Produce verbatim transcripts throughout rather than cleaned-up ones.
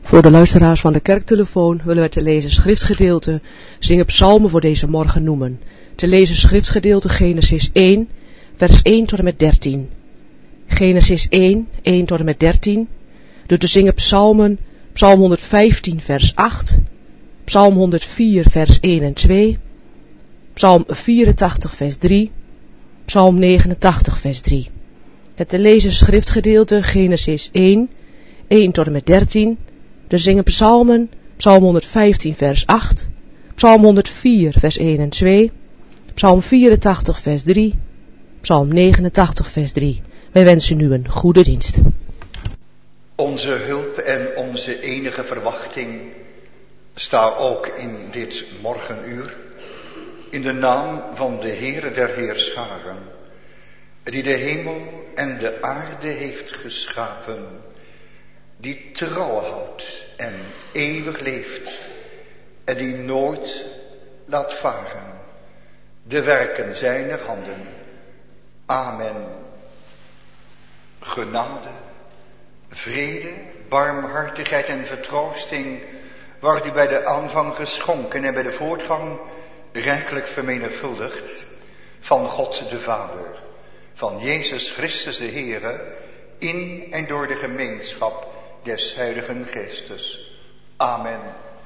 Voor de luisteraars van de kerktelefoon willen we te lezen schriftgedeelte zingen psalmen voor deze morgen noemen. Te lezen schriftgedeelte Genesis één, vers één tot en met dertien. Genesis één, één tot en met dertien. Dus te zingen psalmen, psalm honderdvijftien vers acht, psalm honderdvier vers één en twee, psalm vierentachtig vers drie, psalm negenentachtig vers drie. Het te lezen schriftgedeelte Genesis één, één tot en met dertien. De zingen psalmen, psalm honderdvijftien vers acht, psalm honderdvier vers één en twee, psalm vierentachtig vers drie, psalm negenentachtig vers drie. Wij wensen nu een goede dienst. Onze hulp en onze enige verwachting sta ook in dit morgenuur in de naam van de Heere der Heerscharen, die de hemel en de aarde heeft geschapen, die trouw houdt en eeuwig leeft en die nooit laat varen de werken zijner handen. Amen. Genade, vrede, barmhartigheid en vertroosting wordt u bij de aanvang geschonken en bij de voortgang rijkelijk vermenigvuldigd van God de Vader, van Jezus Christus de Heere, in en door de gemeenschap des Heiligen Geestes. Amen.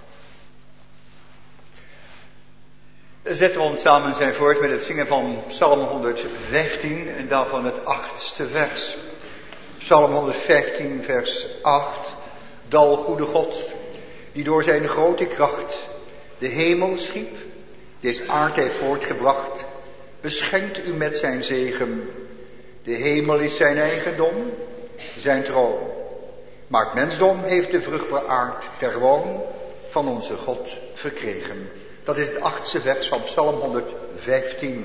Zetten we ons samen zijn voort met het zingen van Psalm honderdvijftien en daarvan het achtste vers. Psalm honderdvijftien vers acht. Dal goede God, die door zijn grote kracht de hemel schiep, deze aard heeft voortgebracht, beschenkt u met zijn zegen. De hemel is zijn eigendom, zijn troon. Maar het mensdom heeft de vruchtbare aard ter woon van onze God verkregen. Dat is het achtste vers van Psalm honderdvijftien.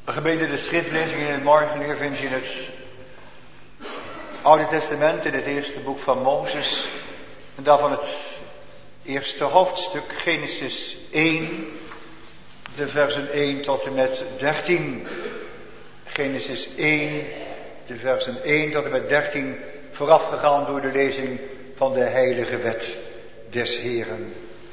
Gemeente, de schriftlezing in het morgenuur vind je in het Oude Testament, in het eerste boek van Mozes. En daarvan het eerste hoofdstuk, Genesis één, de versen één tot en met dertien. Genesis één, de versen één tot en met dertien, voorafgegaan door de lezing van de heilige wet des Heeren.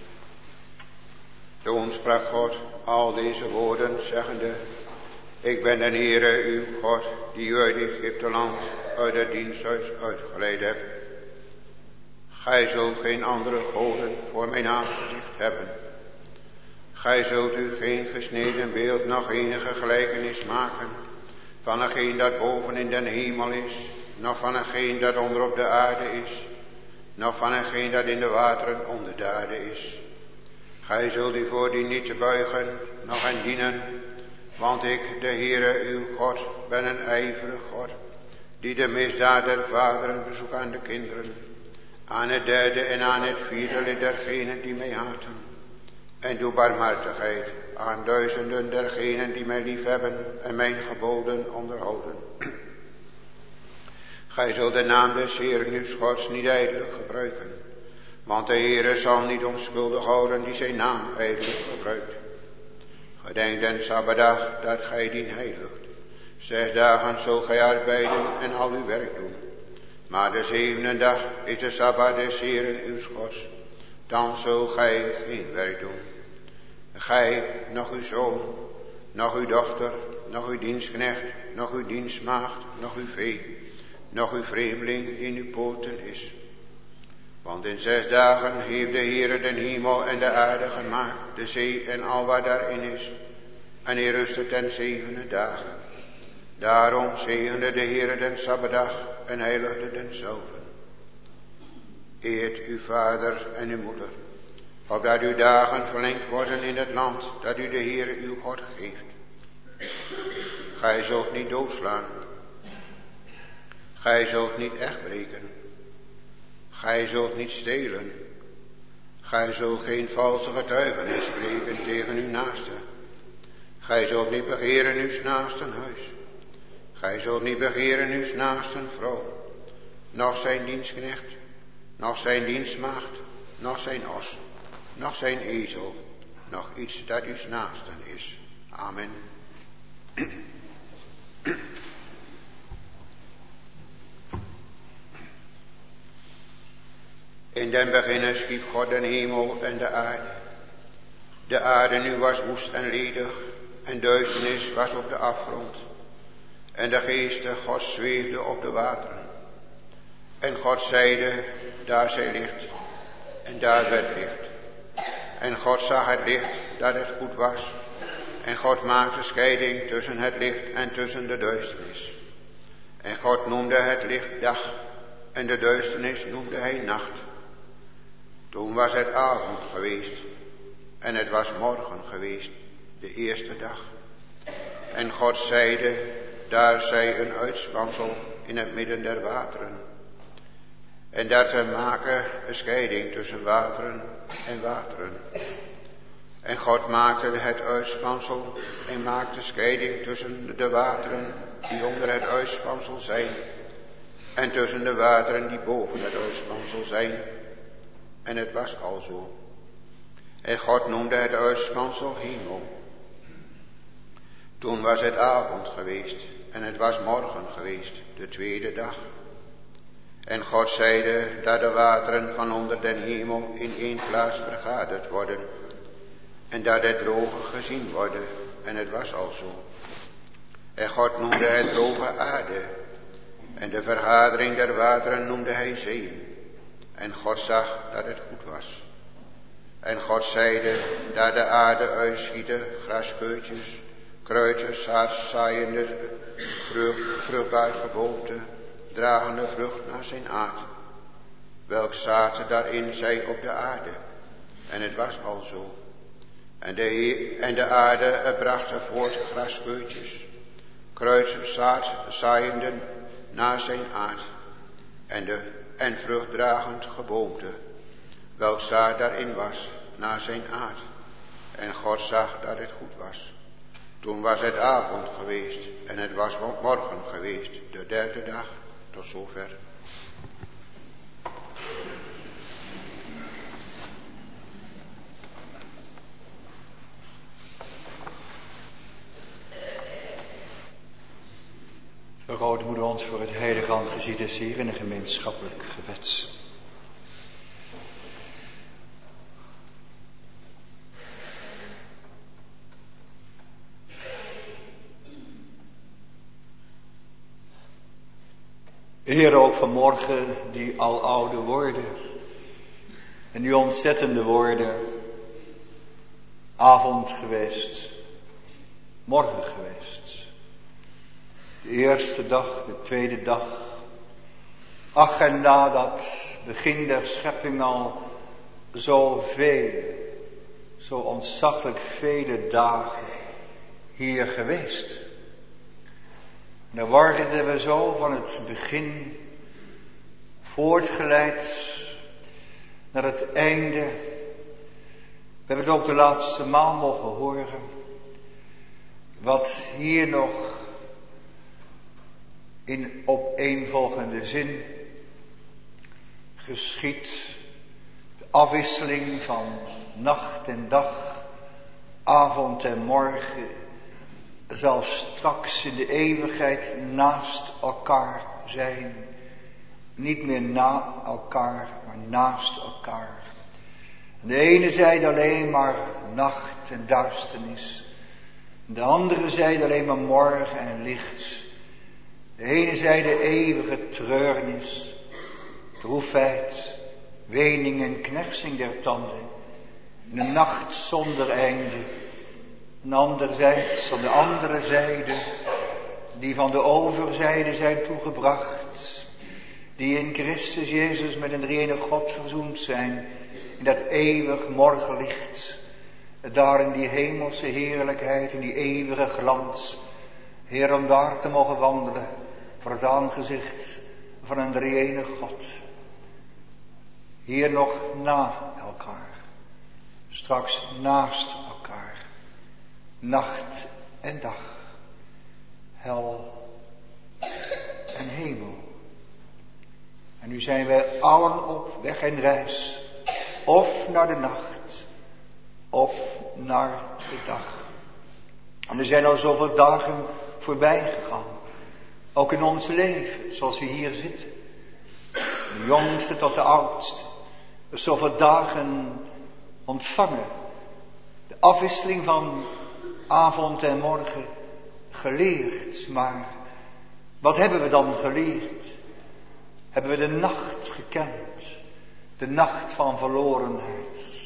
Toen sprak God al deze woorden, zeggende: Ik ben de Heere, uw God, die u uit Egypteland, uit het diensthuis uitgeleid hebt. Gij zult geen andere goden voor mijn aangezicht hebben. Gij zult u geen gesneden beeld, nog enige gelijkenis maken, van hetgeen dat boven in den hemel is, nog van hetgeen dat onder op de aarde is, nog van hetgeen dat in de wateren onder de aarde is. Gij zult u voor die niet te buigen, nog hen dienen, want ik, de Heere uw God, ben een ijverig God, die de misdaad der vaderen bezoekt aan de kinderen, aan het derde en aan het vierde lid dergenen die mij haten, en doe barmhartigheid aan duizenden dergenen die mij liefhebben en mijn geboden onderhouden. Gij zult de naam des Heeren uw Gods niet ijdelijk gebruiken, want de Heere zal niet onschuldig houden die zijn naam ijdelijk gebruikt. Gedenk den Sabbatdag dat gij dien heiligt. Zes dagen zult gij arbeiden en al uw werk doen. Maar de zevende dag is de Sabbat des Heeren uw Gods. Dan zult gij geen werk doen. Gij, nog uw zoon, nog uw dochter, nog uw dienstknecht, nog uw dienstmaagd, nog uw vee, nog uw vreemdeling die in uw poorten is. Want in zes dagen heeft de Heere den hemel en de aarde gemaakt, de zee en al wat daarin is. En hij rustte ten zevende dagen. Daarom zegende de Heere den Sabbatdag en heiligde denzelven. Eert uw vader en uw moeder, opdat uw dagen verlengd worden in het land dat u de Heere uw God geeft. Gij zult niet doodslaan. Gij zult niet echtbreken. Gij zult niet stelen. Gij zult geen valse getuigenis spreken tegen uw naaste. Gij zult niet begeren uw naasten huis. Gij zult niet begeren uw naasten vrouw, noch zijn dienstknecht, noch zijn dienstmaagd, noch zijn os, noch zijn ezel, noch iets dat uw naasten is. Amen. In den beginne schiep God den hemel en de aarde. De aarde nu was woest en ledig, en duisternis was op de afgrond. En de geeste Gods zweefde op de wateren. En God zeide, daar zij licht, en daar werd licht. En God zag het licht, dat het goed was. En God maakte scheiding tussen het licht en tussen de duisternis. En God noemde het licht dag, en de duisternis noemde hij nacht. Toen was het avond geweest, en het was morgen geweest, de eerste dag. En God zeide, daar zij een uitspansel in het midden der wateren. En dat te maken een scheiding tussen wateren en wateren. En God maakte het uitspansel en maakte scheiding tussen de wateren die onder het uitspansel zijn, en tussen de wateren die boven het uitspansel zijn. En het was alzo. En God noemde het uitspansel hemel. Toen was het avond geweest, en het was morgen geweest, de tweede dag. En God zeide, dat de wateren van onder den hemel in één plaats vergaderd worden, en dat het droge gezien worden, en het was alzo. En God noemde het droge aarde, en de vergadering der wateren noemde hij zeeën. En God zag dat het goed was. En God zeide, dat de aarde uitschieten graskeutjes, kruidjes, zaaiende vrucht, vruchtbaar geboomte, dragende vrucht naar zijn aard, welk zaad daarin zij op de aarde. En het was alzo. En de, en de aarde bracht voort graskeutjes, kruidjes, zaad, zaaiende naar zijn aard, en de en vruchtdragend geboomte, welk zaad daarin was, naar zijn aard. En God zag dat het goed was. Toen was het avond geweest en het was morgen geweest, de derde dag, tot zover. Vergroot moeder ons voor het heilige aangezicht des Heer in een gemeenschappelijk gebed. Heer, ook vanmorgen die al oude woorden en die ontzettende woorden, avond geweest, morgen geweest. De eerste dag, de tweede dag. Ach, en na dat begin der schepping al zoveel, zo ontzaglijk vele dagen hier geweest. En dan worden we zo van het begin voortgeleid naar het einde. We hebben het ook de laatste maal mogen horen. Wat hier nog in opeenvolgende zin geschiet. De afwisseling van nacht en dag, avond en morgen, zal straks in de eeuwigheid naast elkaar zijn. Niet meer na elkaar, maar naast elkaar. En de ene zijde alleen maar nacht en duisternis. De andere zijde alleen maar morgen en licht. De ene zijde eeuwige treurnis, droefheid, wening en knersing der tanden. De nacht zonder einde. En anderzijds, aan de andere zijde, die van de overzijde zijn toegebracht, die in Christus Jezus met een drie-enige God verzoend zijn, in dat eeuwig morgenlicht, daar in die hemelse heerlijkheid, in die eeuwige glans, Heer, om daar te mogen wandelen, voor het aangezicht van een drie-enige God. Hier nog na elkaar, straks naast elkaar. Nacht en dag, hel en hemel. En nu zijn wij allen op weg en reis, of naar de nacht, of naar de dag. En er zijn al zoveel dagen voorbij gegaan, ook in ons leven, zoals we hier zitten. De jongste tot de oudste, zoveel dagen ontvangen. De afwisseling van avond en morgen geleerd, maar wat hebben we dan geleerd? Hebben we de nacht gekend, de nacht van verlorenheid.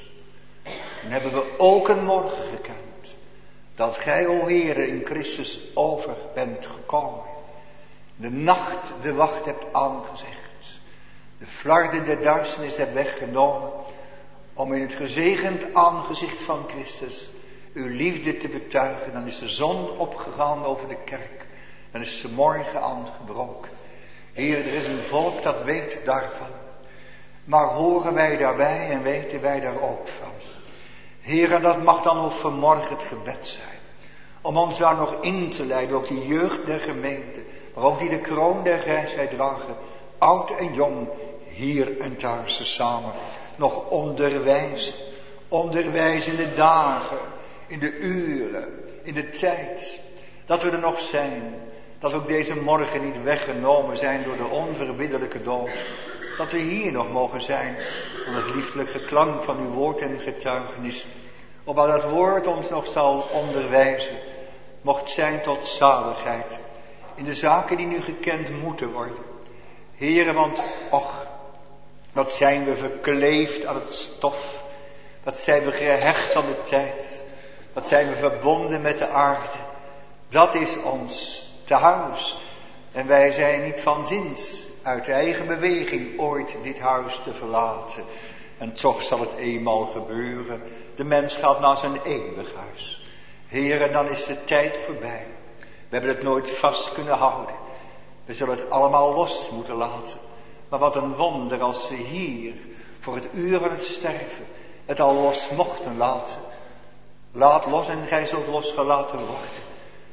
En hebben we ook een morgen gekend, dat gij, o Heere, in Christus over bent gekomen. De nacht de wacht hebt aangezegd, de flarden der duisternis hebt weggenomen, om in het gezegend aangezicht van Christus uw liefde te betuigen. Dan is de zon opgegaan over de kerk. Dan is de morgen aangebroken. Heer, er is een volk dat weet daarvan. Maar horen wij daarbij en weten wij daar ook van. Heer, en dat mag dan ook vanmorgen het gebed zijn. Om ons daar nog in te leiden, ook die jeugd der gemeente. Maar ook die de kroon der grijsheid dragen. Oud en jong, hier en thuis samen. Nog onderwijzen. Onderwijzen in de dagen. In de uren, in de tijd, dat we er nog zijn, dat we ook deze morgen niet weggenomen zijn door de onverbiddelijke dood, dat we hier nog mogen zijn, van het lieflijk geklank van uw woord en getuigenis, opdat dat woord ons nog zal onderwijzen, mocht zijn tot zaligheid, in de zaken die nu gekend moeten worden. Heere, want, och, wat zijn we verkleefd aan het stof, wat zijn we gehecht aan de tijd. Wat zijn we verbonden met de aarde. Dat is ons tehuis. En wij zijn niet van zins uit eigen beweging ooit dit huis te verlaten. En toch zal het eenmaal gebeuren. De mens gaat naar zijn eeuwig huis. Heer, en dan is de tijd voorbij. We hebben het nooit vast kunnen houden. We zullen het allemaal los moeten laten. Maar wat een wonder als we hier voor het uur van het sterven het al los mochten laten. Laat los en gij zult losgelaten worden.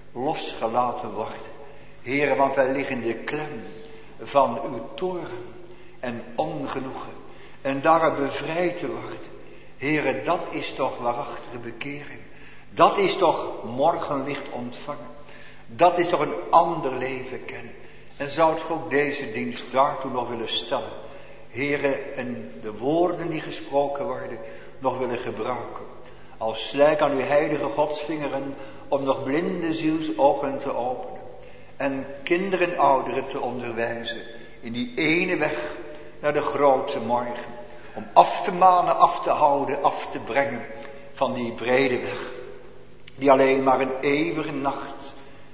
Losgelaten worden. Heere, want wij liggen in de klem van uw toorn en ongenoegen. En daar bevrijd te worden. Heere, dat is toch waarachtige bekering. Dat is toch morgenlicht ontvangen. Dat is toch een ander leven kennen. En zou het ook deze dienst daartoe nog willen stellen. Heere, en de woorden die gesproken worden nog willen gebruiken. Als slijk aan uw heilige godsvingeren om nog blinde zielsogen te openen. En kinderen en ouderen te onderwijzen in die ene weg naar de grote morgen. Om af te manen, af te houden, af te brengen van die brede weg. Die alleen maar een eeuwige nacht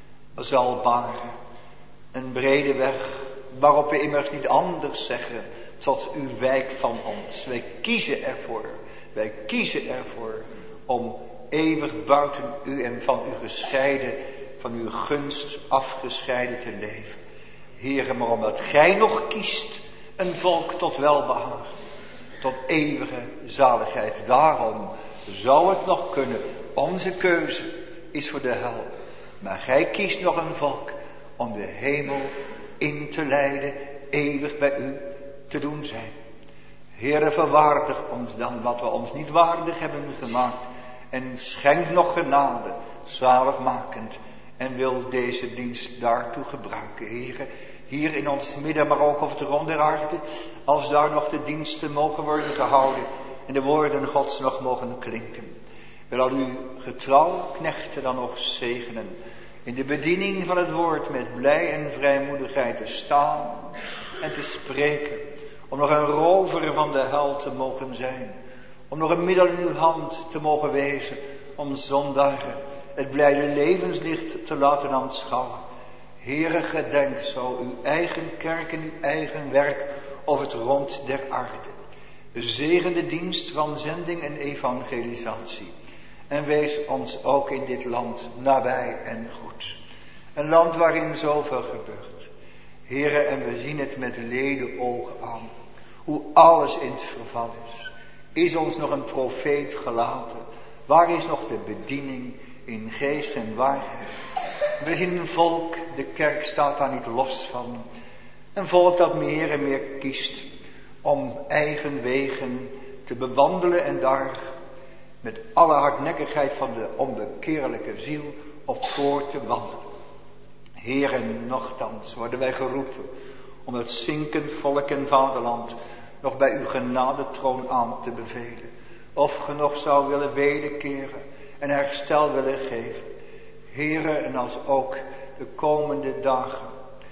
zal baren. Een brede weg waarop we immers niet anders zeggen tot uw wijk van ons. Wij kiezen ervoor, wij kiezen ervoor om eeuwig buiten u en van u gescheiden, van uw gunst afgescheiden te leven. Heere, maar omdat gij nog kiest een volk tot welbehagen, tot eeuwige zaligheid. Daarom zou het nog kunnen. Onze keuze is voor de hel. Maar gij kiest nog een volk om de hemel in te leiden, eeuwig bij u te doen zijn. Heere, verwaardig ons dan wat we ons niet waardig hebben gemaakt. En schenk nog genade, zaligmakend. En wil deze dienst daartoe gebruiken, Heere. Hier in ons midden, maar ook op het rond der aarde. Als daar nog de diensten mogen worden gehouden. En de woorden Gods nog mogen klinken. Wil al uw getrouwe knechten dan nog zegenen. In de bediening van het woord met blij en vrijmoedigheid te staan en te spreken. Om nog een rover van de hel te mogen zijn. Om nog een middel in uw hand te mogen wezen. Om zondagen het blijde levenslicht te laten aanschouwen. Heere, gedenk zo uw eigen kerk en uw eigen werk op het rond der aarde. Zegen de dienst van zending en evangelisatie. En wees ons ook in dit land nabij en goed. Een land waarin zoveel gebeurt. Heere, en we zien het met leden oog aan. Hoe alles in het verval is. Is ons nog een profeet gelaten? Waar is nog de bediening in geest en waarheid? We zien een volk, de kerk staat daar niet los van. Een volk dat meer en meer kiest om eigen wegen te bewandelen en daar met alle hardnekkigheid van de onbekeerlijke ziel op voor te wandelen. Heer, en nochtans worden wij geroepen om het zinkend volk en vaderland nog bij uw genadetroon aan te bevelen. Of ge nog zou willen wederkeren en herstel willen geven. Heere, en als ook de komende dagen,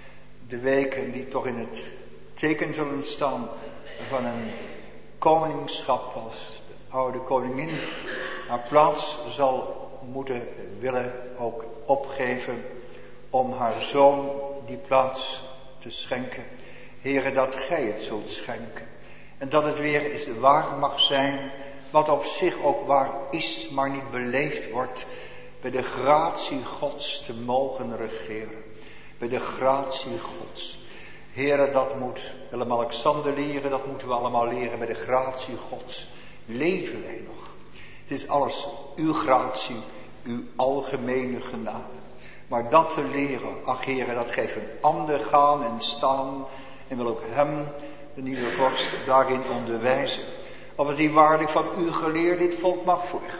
de weken die toch in het teken zullen staan van een koningschap als de oude koningin haar plaats zal moeten willen ook opgeven om haar zoon die plaats te schenken. Heere, dat gij het zult schenken. En dat het weer eens waar mag zijn, wat op zich ook waar is, maar niet beleefd wordt, bij de gratie Gods te mogen regeren. Bij de gratie Gods. Heere, dat moet Willem-Alexander leren, dat moeten we allemaal leren bij de gratie Gods. Leven wij nog. Het is alles uw gratie, uw algemene genade. Maar dat te leren, ach Heere, dat geeft een ander gaan en staan. En wil ook hem, de nieuwe vorst, daarin onderwijzen. Of het die waarlijk van u geleerd dit volk mag volgen.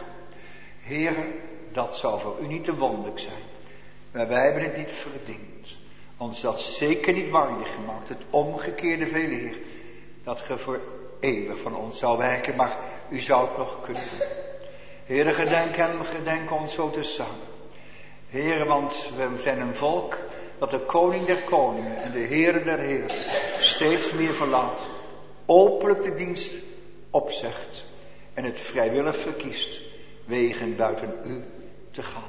Heere, dat zou voor u niet te wonderlijk zijn. Maar wij hebben het niet verdiend. Ons dat zeker niet waardig gemaakt. Het omgekeerde veel eer. Dat ge voor eeuwig van ons zou wijken. Maar u zou het nog kunnen doen. Heere, gedenk hem, gedenk ons zo tezamen. Heere, want we zijn een volk dat de koning der koningen en de Heere der heren steeds meer verlaat. Openlijk de dienst opzegt. En het vrijwillig verkiest. Wegen buiten u te gaan.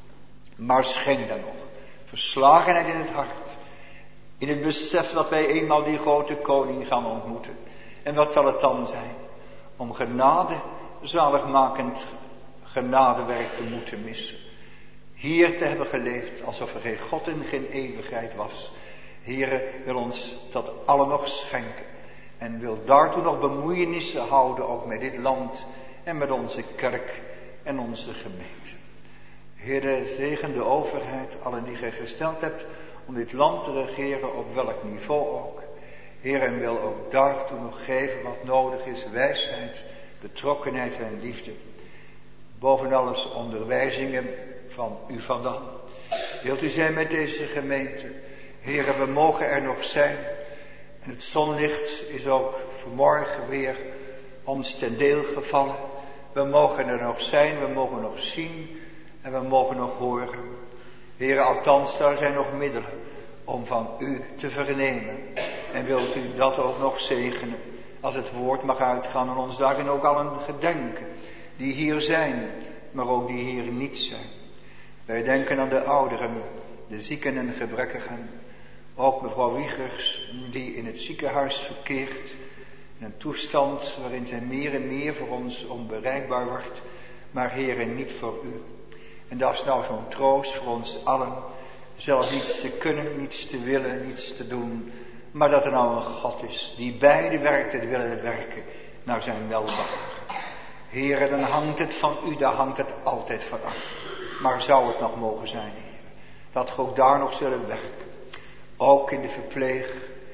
Maar schenk dan nog verslagenheid in het hart. In het besef dat wij eenmaal die grote koning gaan ontmoeten. En wat zal het dan zijn? Om genade, zaligmakend genadewerk te moeten missen. Hier te hebben geleefd alsof er geen God en geen eeuwigheid was. Heere, wil ons dat alle nog schenken. En wil daartoe nog bemoeienissen houden ook met dit land en met onze kerk. en onze gemeente. Heer, zegen de overheid, allen die gij gesteld hebt om dit land te regeren, op welk niveau ook. Heer, en wil ook daartoe nog geven wat nodig is, wijsheid, betrokkenheid en liefde. Boven alles onderwijzingen van u vandaan. Wilt u zijn met deze gemeente? Heer, we mogen er nog zijn. En het zonlicht is ook vanmorgen weer ons ten deel gevallen. We mogen er nog zijn, we mogen nog zien en we mogen nog horen. Heer, althans, daar zijn nog middelen om van u te vernemen. En wilt u dat ook nog zegenen, als het woord mag uitgaan en ons daarin ook allen gedenken, die hier zijn, maar ook die hier niet zijn. Wij denken aan de ouderen, de zieken en gebrekkigen. Ook mevrouw Wiegers, die in het ziekenhuis verkeert, in een toestand waarin zij meer en meer voor ons onbereikbaar wordt, maar Heere, niet voor u. En dat is nou zo'n troost voor ons allen, zelf niets te kunnen, niets te willen, niets te doen, maar dat er nou een God is, die beide werkt en willen het werken naar zijn welbehagen. Heere, dan hangt het van u, daar hangt het altijd van af. Maar zou het nog mogen zijn, Heer, dat we ook daar nog zullen werken. Ook in de verpleeg-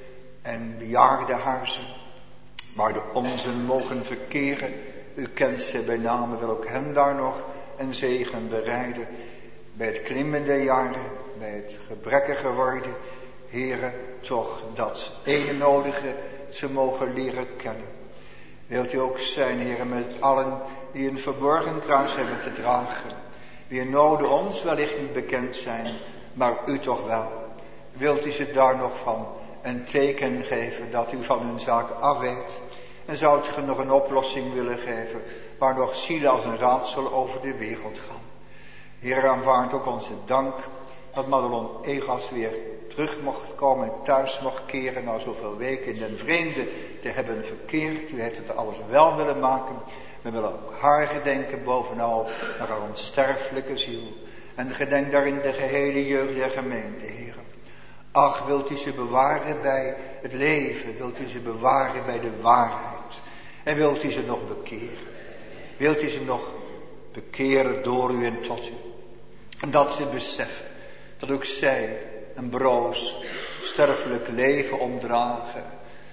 en bejaardenhuizen, waar de onzen mogen verkeren. U kent ze bij name, wil ook hen daar nog een zegen bereiden. Bij het klimmende jaren, bij het gebrekkige worden. Heere, toch dat ene nodige ze mogen leren kennen. Wilt u ook zijn, Heere, met allen die een verborgen kruis hebben te dragen. Wier noden ons wellicht niet bekend zijn, maar u toch wel. Wilt u ze daar nog van een teken geven dat u van hun zaak afweet? En zou u nog een oplossing willen geven, waar nog zielen als een raadsel over de wereld gaan? Heer, aanvaard ook onze dank dat Madelon Egas weer terug mocht komen en thuis mocht keren, na zoveel weken in den vreemde te hebben verkeerd. U heeft het alles wel willen maken. We willen ook haar gedenken bovenal naar haar onsterfelijke ziel. En gedenk daarin de gehele jeugd der gemeente, Heer. Ach, wilt u ze bewaren bij het leven, wilt u ze bewaren bij de waarheid. En wilt u ze nog bekeren. Wilt u ze nog bekeren door u en tot u. En dat ze beseffen dat ook zij een broos, sterfelijk leven omdragen.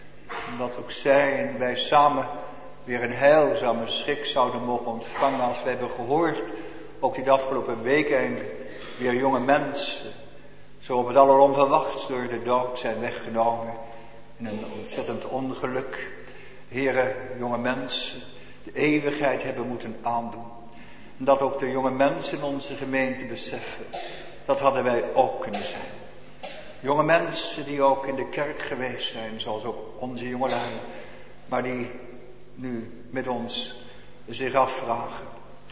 En dat ook zij en wij samen weer een heilzame schik zouden mogen ontvangen, als we hebben gehoord, ook dit afgelopen weekend, weer jonge mensen, zo op het alleronverwachts door de dood zijn weggenomen in een ontzettend ongeluk. Heren, jonge mensen de eeuwigheid hebben moeten aandoen. En dat ook de jonge mensen in onze gemeente beseffen, dat hadden wij ook kunnen zijn. Jonge mensen die ook in de kerk geweest zijn, zoals ook onze jongelui, maar die nu met ons zich afvragen.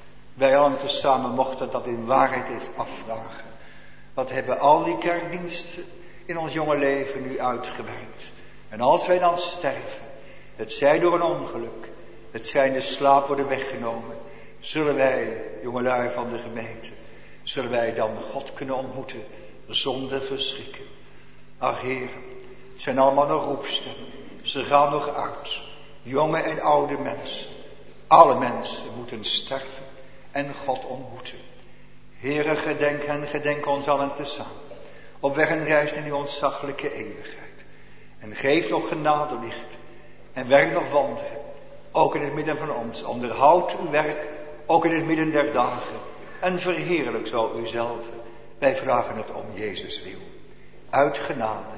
Wij allen tezamen mochten dat in waarheid eens afvragen. Wat hebben al die kerkdiensten in ons jonge leven nu uitgewerkt? En als wij dan sterven, het zij door een ongeluk, het zij in de slaap worden weggenomen, zullen wij, jongelui van de gemeente, zullen wij dan God kunnen ontmoeten zonder verschrikken. Ach Heer, het zijn allemaal nog roepstemmen. Ze gaan nog uit. Jonge en oude mensen. Alle mensen moeten sterven en God ontmoeten. Heere, gedenk hen, gedenk ons allen tezamen. Op weg en reis in uw ontzaglijke eeuwigheid. En geef nog genadelicht. En werk nog wonderen. Ook in het midden van ons. Onderhoud uw werk. Ook in het midden der dagen. En verheerlijk zo uzelf. Wij vragen het om Jezus wil. Uit genade.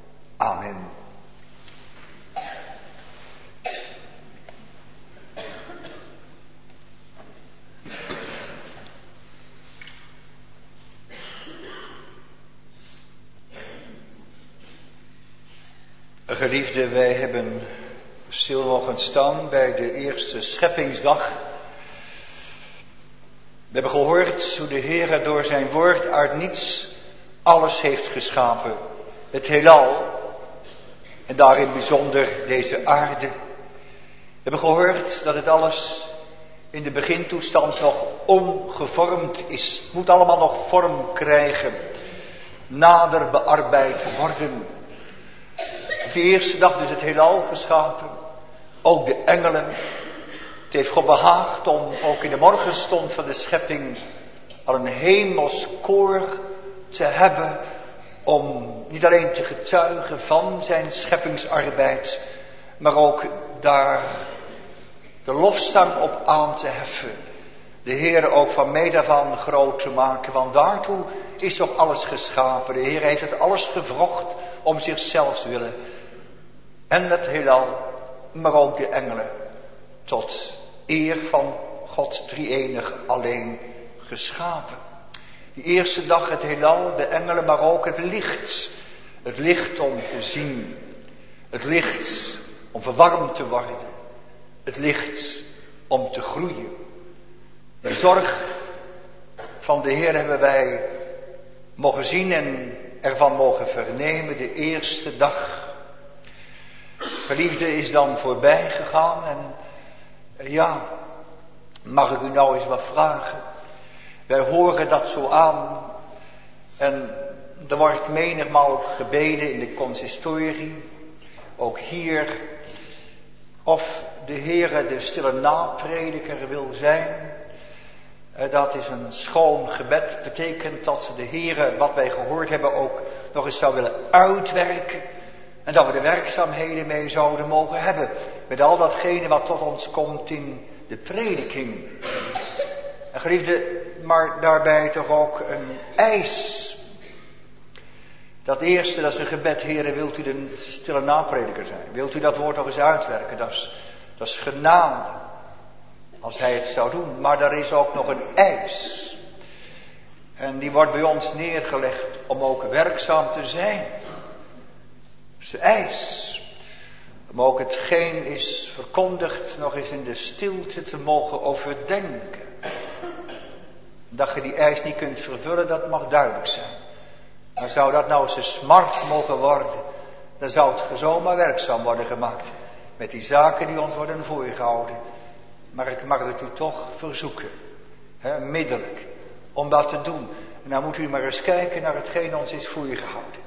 Amen. Geliefden, wij hebben stil mogen staan bij de eerste scheppingsdag. We hebben gehoord hoe de Heer door zijn woord uit niets alles heeft geschapen. Het heelal en daarin bijzonder deze aarde. We hebben gehoord dat het alles in de begintoestand nog ongevormd is. Het moet allemaal nog vorm krijgen, nader bearbeid worden. De eerste dag dus het heelal geschapen. Ook de engelen. Het heeft God behaagd om ook in de morgenstond van de schepping al een hemels koor te hebben. Om niet alleen te getuigen van zijn scheppingsarbeid, maar ook daar de lofzang op aan te heffen. De Heer ook van meet af aan groot te maken, want daartoe is toch alles geschapen. De Heer heeft het alles gewrocht om zichzelf willen. En het heelal, maar ook de engelen, tot eer van God drie-enig alleen geschapen. Die eerste dag het heelal, de engelen, maar ook het licht. Het licht om te zien. Het licht om verwarmd te worden. Het licht om te groeien. De zorg van de Heer hebben wij mogen zien en ervan mogen vernemen de eerste dag. Geliefde is dan voorbij gegaan en ja, mag ik u nou eens wat vragen? Wij horen dat zo aan en er wordt menigmaal gebeden in de consistorie, ook hier, of de Heere de stille naprediker wil zijn. Dat is een schoon gebed, betekent dat de Heere wat wij gehoord hebben ook nog eens zou willen uitwerken. En dat we de werkzaamheden mee zouden mogen hebben. Met al datgene wat tot ons komt in de prediking. En geliefde, maar daarbij toch ook een eis. Dat eerste, dat is een gebed, Heere, wilt u de stille naprediker zijn? Wilt u dat woord nog eens uitwerken? Dat is, dat is genade. Als hij het zou doen. Maar er is ook nog een eis. En die wordt bij ons neergelegd om ook werkzaam te zijn. Dat is de eis. Om ook hetgeen is verkondigd nog eens in de stilte te mogen overdenken. Dat je die eis niet kunt vervullen, dat mag duidelijk zijn. Maar zou dat nou eens een smart mogen worden, dan zou het zomaar werkzaam worden gemaakt. Met die zaken die ons worden voorgehouden. Maar ik mag het u toch verzoeken, hè, middelijk, om dat te doen. En dan moet u maar eens kijken naar hetgeen ons is voorgehouden.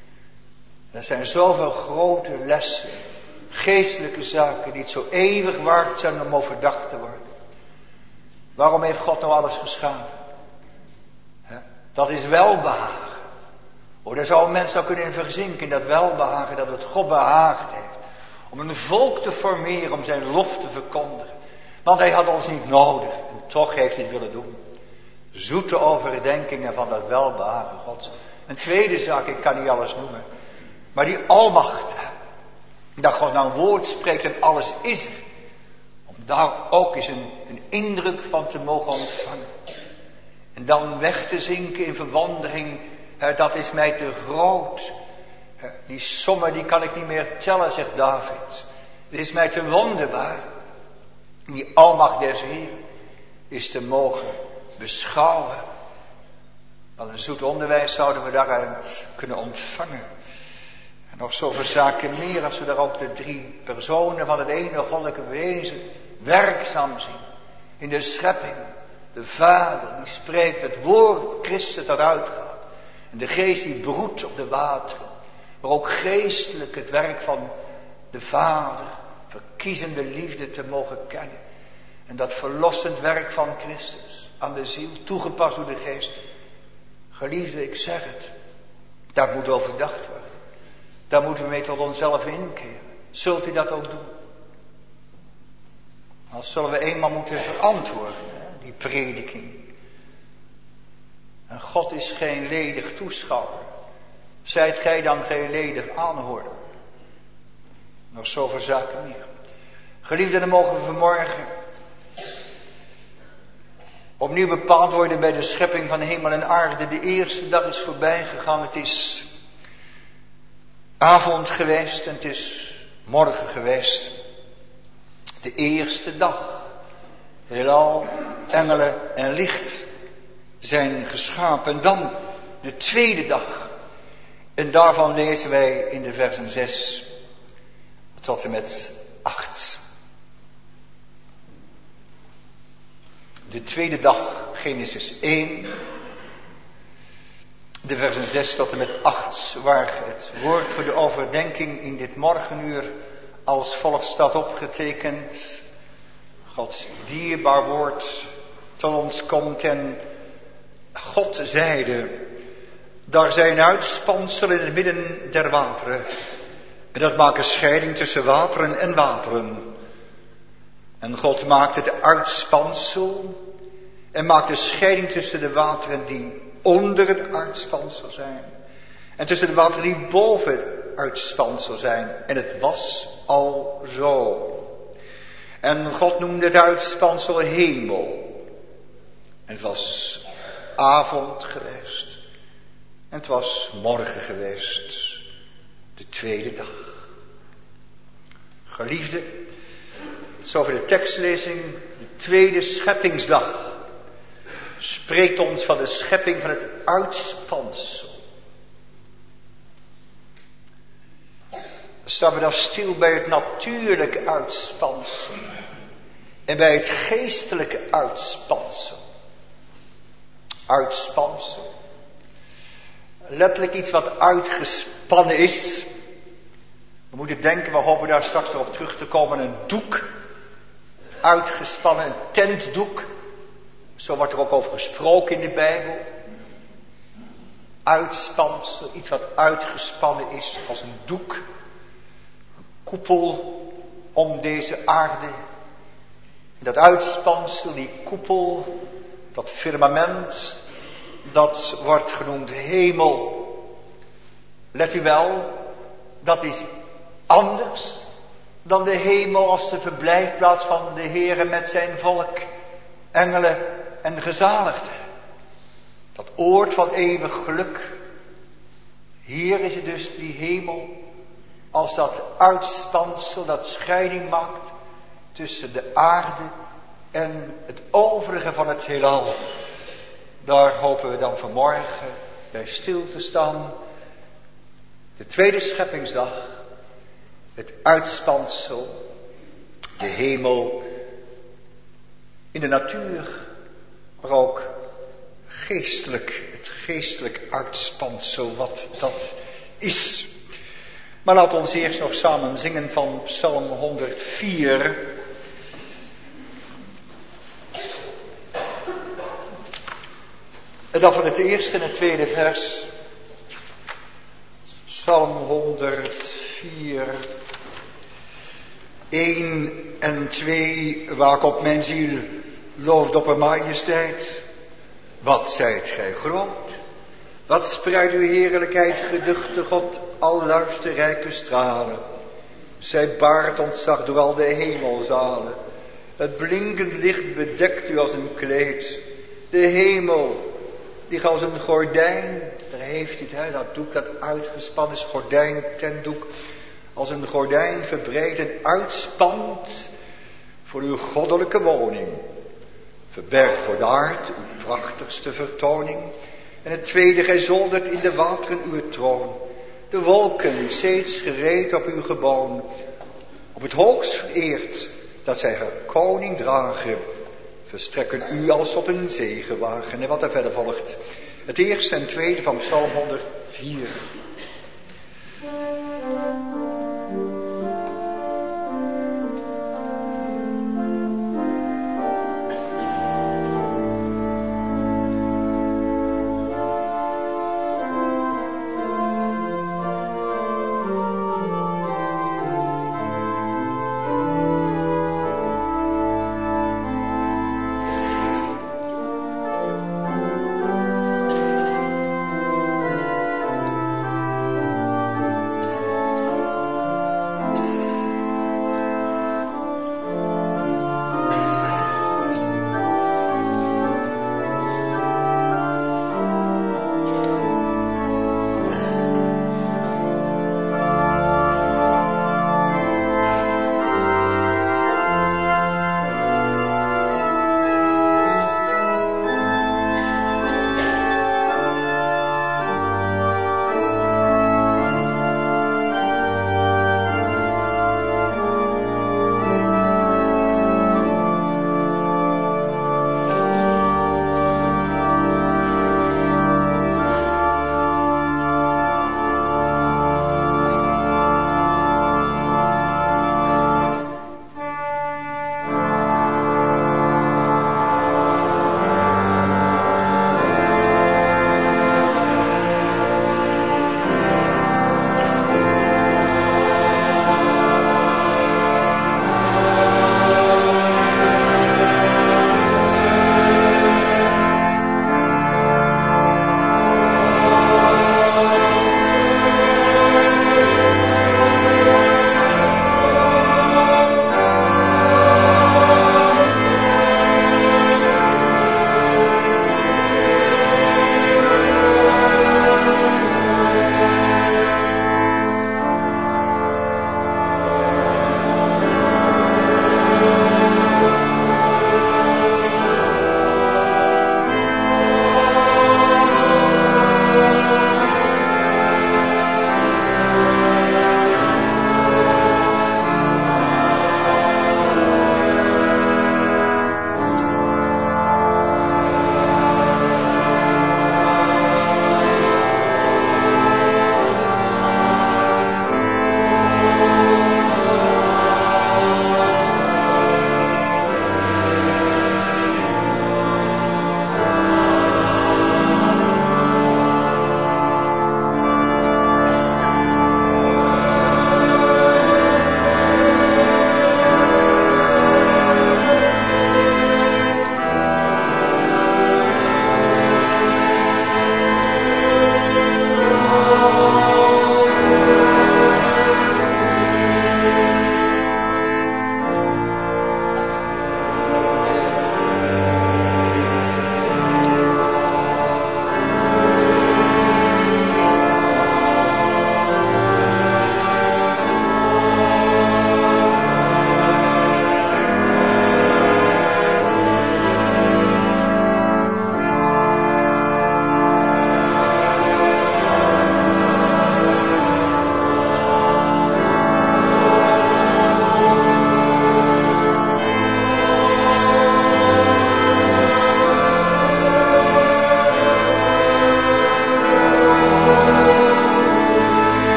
Er zijn zoveel grote lessen, geestelijke zaken, die het zo eeuwig waard zijn om overdacht te worden. Waarom heeft God nou alles geschapen? Hè? Dat is welbehagen. Oh, daar zou een mens nou kunnen in verzinken, in dat welbehagen dat het God behaagd heeft. Om een volk te formeren, om zijn lof te verkondigen. Want hij had ons niet nodig. En toch heeft hij het willen doen. Zoete overdenkingen van dat welbehagen Gods. Een tweede zaak, ik kan niet alles noemen. Maar die almacht. Dat God nou een woord spreekt en alles is er. Om daar ook eens een, een indruk van te mogen ontvangen. En dan weg te zinken in verwondering. Dat is mij te groot. Die sommen die kan ik niet meer tellen, zegt David. Het is mij te wonderbaar. Die almacht des Heeren is te mogen beschouwen. Wat een zoet onderwijs zouden we daaruit kunnen ontvangen. En nog zoveel zaken meer als we daar ook de drie personen van het ene goddelijke wezen werkzaam zien. In de schepping. De Vader die spreekt, het woord Christus dat uitgaat. En de geest die broedt op de wateren. Maar ook geestelijk het werk van de Vader. Verkiezende liefde te mogen kennen. En dat verlossend werk van Christus aan de ziel, toegepast door de geest. Geliefde, ik zeg het. Dat moet overdacht worden. Daar moeten we mee tot onszelf inkeren. Zult u dat ook doen? Als zullen we eenmaal moeten verantwoorden, die prediking. En God is geen ledig toeschouwer. Zijt gij dan geen ledig aanhoorder? Nog zoveel zaken meer. Geliefden, dan mogen we vanmorgen opnieuw bepaald worden bij de schepping van hemel en aarde. De eerste dag is voorbij gegaan. Het is avond geweest en het is morgen geweest. De eerste dag. Heelal, engelen en licht zijn geschapen. En dan de tweede dag. En daarvan lezen wij in de versen zes tot en met acht. De tweede dag, Genesis één. De versen zes tot en met acht, waar het woord voor de overdenking in dit morgenuur als volgt staat opgetekend. Gods dierbaar woord tot ons komt en God zeide, daar zijn uitspanselen in het midden der wateren. En dat maakt een scheiding tussen wateren en wateren. En God maakt het uitspansel en maakt de scheiding tussen de wateren die onder het uitspansel zijn. En tussen de wateren die boven het uitspansel zijn. En het was al zo. En God noemde het uitspansel hemel. En het was avond geweest. En het was morgen geweest. De tweede dag. Geliefde, zover de tekstlezing, de tweede scheppingsdag. Spreekt ons van de schepping van het uitspansel. Staan we dan stil bij het natuurlijke uitspansel. En bij het geestelijke uitspansel. Uitspansel. Letterlijk iets wat uitgespannen is. We moeten denken, we hopen daar straks nog op terug te komen, een doek. Uitgespannen, een tentdoek. Zo wordt er ook over gesproken in de Bijbel. Uitspansel, iets wat uitgespannen is als een doek. Een koepel om deze aarde. En dat uitspansel, die koepel, dat firmament, dat wordt genoemd hemel. Let u wel, dat is anders dan de hemel als de verblijfplaats van de Heere met zijn volk, engelen en gezaligden. Dat oord van eeuwig geluk. Hier is het dus die hemel als dat uitspansel dat scheiding maakt tussen de aarde en het overige van het heelal. Daar hopen we dan vanmorgen bij stil te staan. De tweede scheppingsdag. Het uitspansel. De hemel. In de natuur. Maar ook geestelijk. Het geestelijk uitspansel wat dat is. Maar laat ons eerst nog samen zingen van Psalm honderdvier. En dan van het eerste en het tweede vers. Psalm honderdvier. één en twee. Waak op mijn ziel, looft op een majesteit. Wat zijt gij groot? Wat spreidt uw heerlijkheid geduchte God al luisterrijke stralen. Zij baart ontzag door al de hemelzalen. Het blinkend licht bedekt u als een kleed. De hemel, die als een gordijn, daar heeft u het, hè, dat doek dat uitgespannen is, gordijn, tentdoek, als een gordijn verbreed en uitspant voor uw goddelijke woning. Verberg voor de aard uw prachtigste vertoning. En het tweede, gij zoldert in de wateren uw troon. De wolken steeds gereed op uw geboon. Op het hoogst vereerd, dat zij haar koning dragen. Verstrekken u als tot een zegenwagen. En wat er verder volgt. Het eerste en tweede van Psalm honderdvier.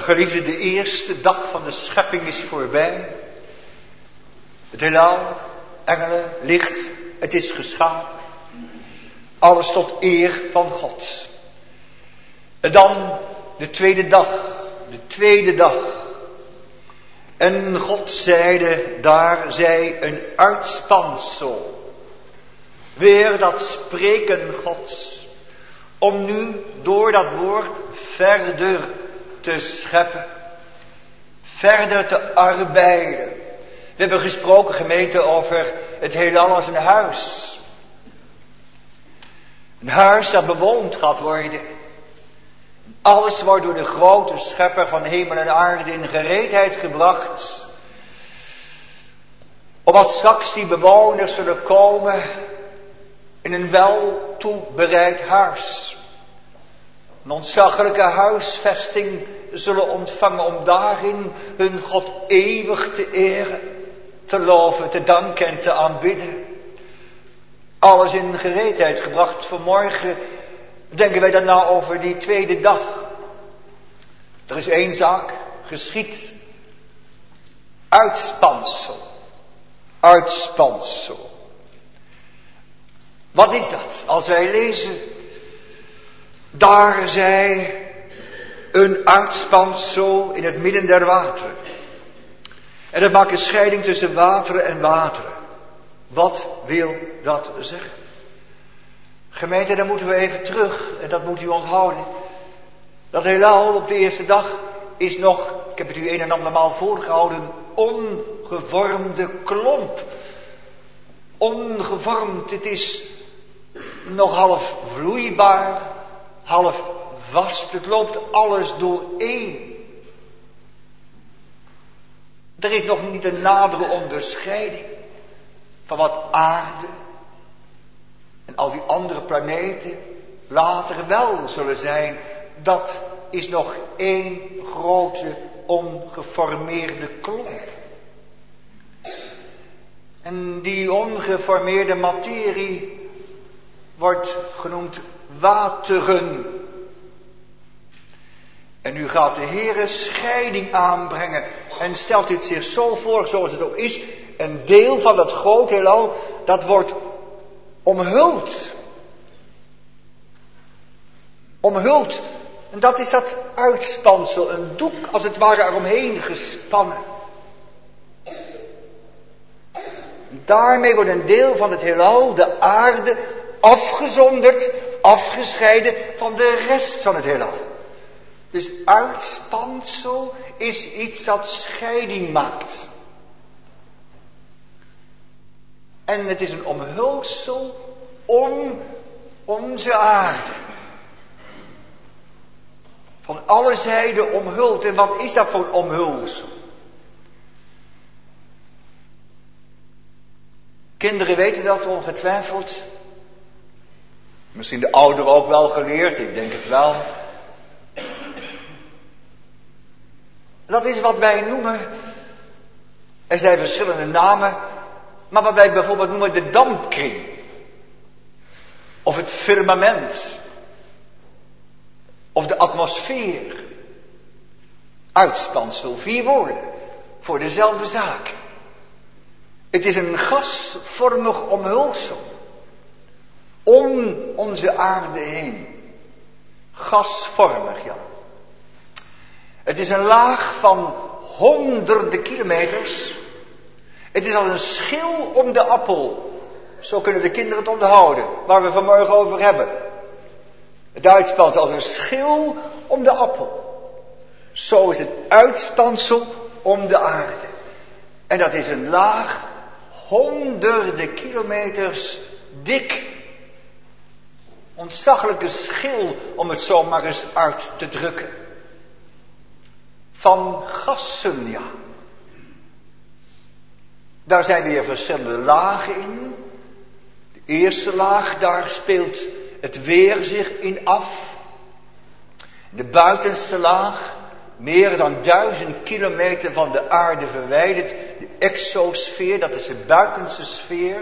Geliefde, de eerste dag van de schepping is voorbij. Het heelal, engelen, licht, het is geschapen. Alles tot eer van God. En dan de tweede dag, de tweede dag. En God zeide, daar zij een uitspansel. Weer dat spreken Gods. Om nu door dat woord verder te scheppen. Verder te arbeiden. We hebben gesproken, gemeente, over het heelal als een huis. Een huis dat bewoond gaat worden. Alles wordt door de grote schepper van hemel en aarde in gereedheid gebracht. Opdat straks die bewoners zullen komen in een wel toebereid huis. Een ontzaglijke huisvesting zullen ontvangen om daarin hun God eeuwig te eren, te loven, te danken en te aanbidden. Alles in gereedheid gebracht. Vanmorgen denken wij daarna over die tweede dag. Er is één zaak geschied. Uitspansel. Uitspansel. Wat is dat? Als wij lezen, daar zij een uitspansel in het midden der wateren. En dat maakt een scheiding tussen wateren en wateren. Wat wil dat zeggen? Gemeente, dan moeten we even terug, en dat moet u onthouden. Dat heelal op de eerste dag is nog, ik heb het u een en andermaal voorgehouden, ongevormde klomp. Ongevormd, het is nog half vloeibaar, half vast, het loopt alles dooreen. Er is nog niet een nadere onderscheiding van wat aarde en al die andere planeten later wel zullen zijn. Dat is nog één grote ongeformeerde klomp. En die ongeformeerde materie wordt genoemd wateren. En nu gaat de Heere scheiding aanbrengen. En stelt dit zich zo voor, zoals het ook is. Een deel van dat grote heelal, dat wordt omhuld. Omhuld. En dat is dat uitspansel. Een doek, als het ware, eromheen gespannen. Daarmee wordt een deel van het heelal, de aarde, afgezonderd, afgescheiden van de rest van het heelal. Dus uitspansel is iets dat scheiding maakt. En het is een omhulsel om onze aarde. Van alle zijden omhuld. En wat is dat voor een omhulsel? Kinderen weten dat ongetwijfeld. Misschien de ouderen ook wel geleerd, ik denk het wel. Dat is wat wij noemen, er zijn verschillende namen, maar wat wij bijvoorbeeld noemen de dampkring. Of het firmament. Of de atmosfeer. Uitspansel, vier woorden voor dezelfde zaak. Het is een gasvormig omhulsel om onze aarde heen. Gasvormig, ja. Het is een laag van honderden kilometers. Het is als een schil om de appel. Zo kunnen de kinderen het onthouden, waar we vanmorgen over hebben. Het uitspansel als een schil om de appel. Zo is het uitspansel om de aarde. En dat is een laag honderden kilometers dik. Ontzaglijke schil, om het zo maar eens uit te drukken. Van gassen, ja. Daar zijn weer verschillende lagen in. De eerste laag, daar speelt het weer zich in af. De buitenste laag, meer dan duizend kilometer van de aarde verwijderd. De exosfeer, dat is de buitenste sfeer.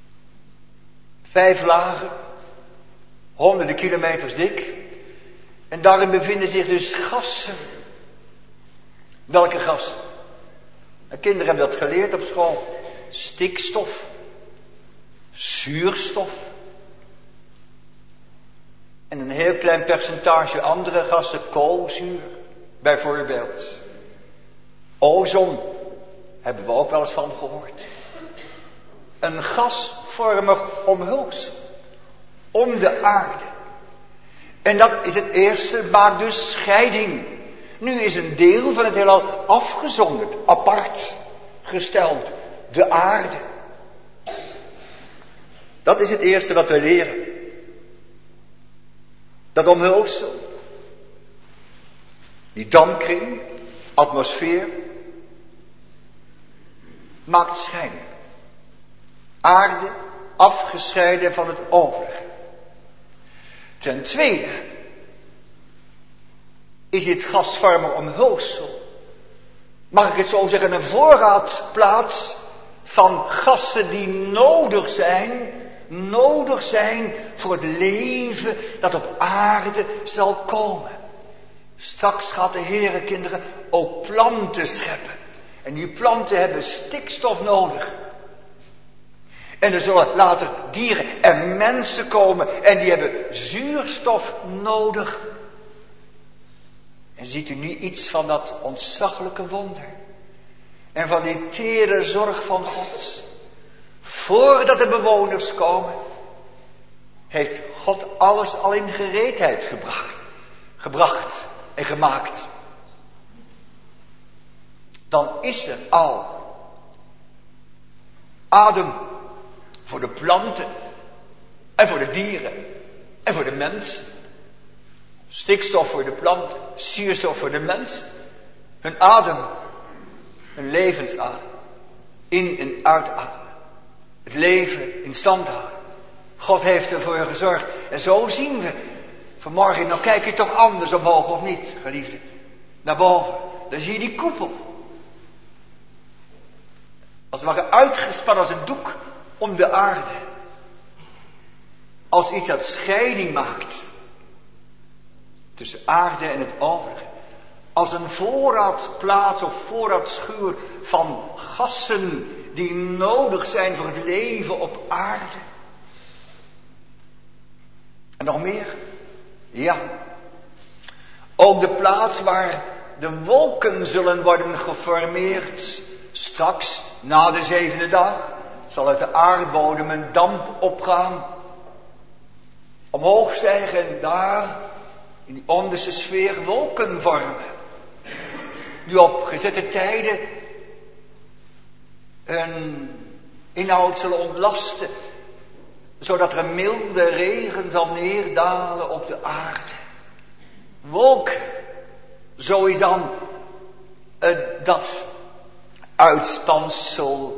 Vijf lagen, honderden kilometers dik. En daarin bevinden zich dus gassen. Welke gassen? De kinderen hebben dat geleerd op school. Stikstof. Zuurstof. En een heel klein percentage andere gassen, koolzuur bijvoorbeeld. Ozon hebben we ook wel eens van gehoord. Een gasvormig omhulsel om de aarde. En dat is het eerste, maakt dus scheiding. Nu is een deel van het heelal afgezonderd, apart gesteld, de aarde. Dat is het eerste wat we leren. Dat omhulsel, die dampkring, atmosfeer, maakt scheiding. Aarde afgescheiden van het overige. Ten tweede is dit gasvormig omhulsel, mag ik het zo zeggen, een voorraadplaats van gassen die nodig zijn, nodig zijn voor het leven dat op aarde zal komen. Straks gaat de Heere, kinderen, ook planten scheppen. En die planten hebben stikstof nodig. En er zullen later dieren en mensen komen en die hebben zuurstof nodig. En ziet u nu iets van dat ontzaglijke wonder? En van die tere zorg van God? Voordat de bewoners komen, heeft God alles al in gereedheid gebracht, gebracht en gemaakt. Dan is er al adem voor de planten en voor de dieren en voor de mensen. Stikstof voor de planten, zuurstof voor de mensen. Hun adem, hun levensadem, in- en uitademen. Het leven in stand houden. God heeft ervoor gezorgd. En zo zien we vanmorgen, nou kijk je toch anders omhoog of niet, geliefde? Naar boven, dan zie je die koepel. Als het ware uitgespannen als een doek om de aarde. Als iets dat scheiding maakt tussen aarde en het overige. Als een voorraadplaats of voorraadschuur van gassen die nodig zijn voor het leven op aarde. En nog meer? Ja. Ook de plaats waar de wolken zullen worden geformeerd. Straks, na de zevende dag, zal uit de aardbodem een damp opgaan. Omhoog stijgen en daar, in die onderste sfeer, wolken vormen. Die op gezette tijden een inhoud zullen ontlasten. Zodat er een milde regen zal neerdalen op de aarde. Wolken. Zo is dan uh, dat uitspansel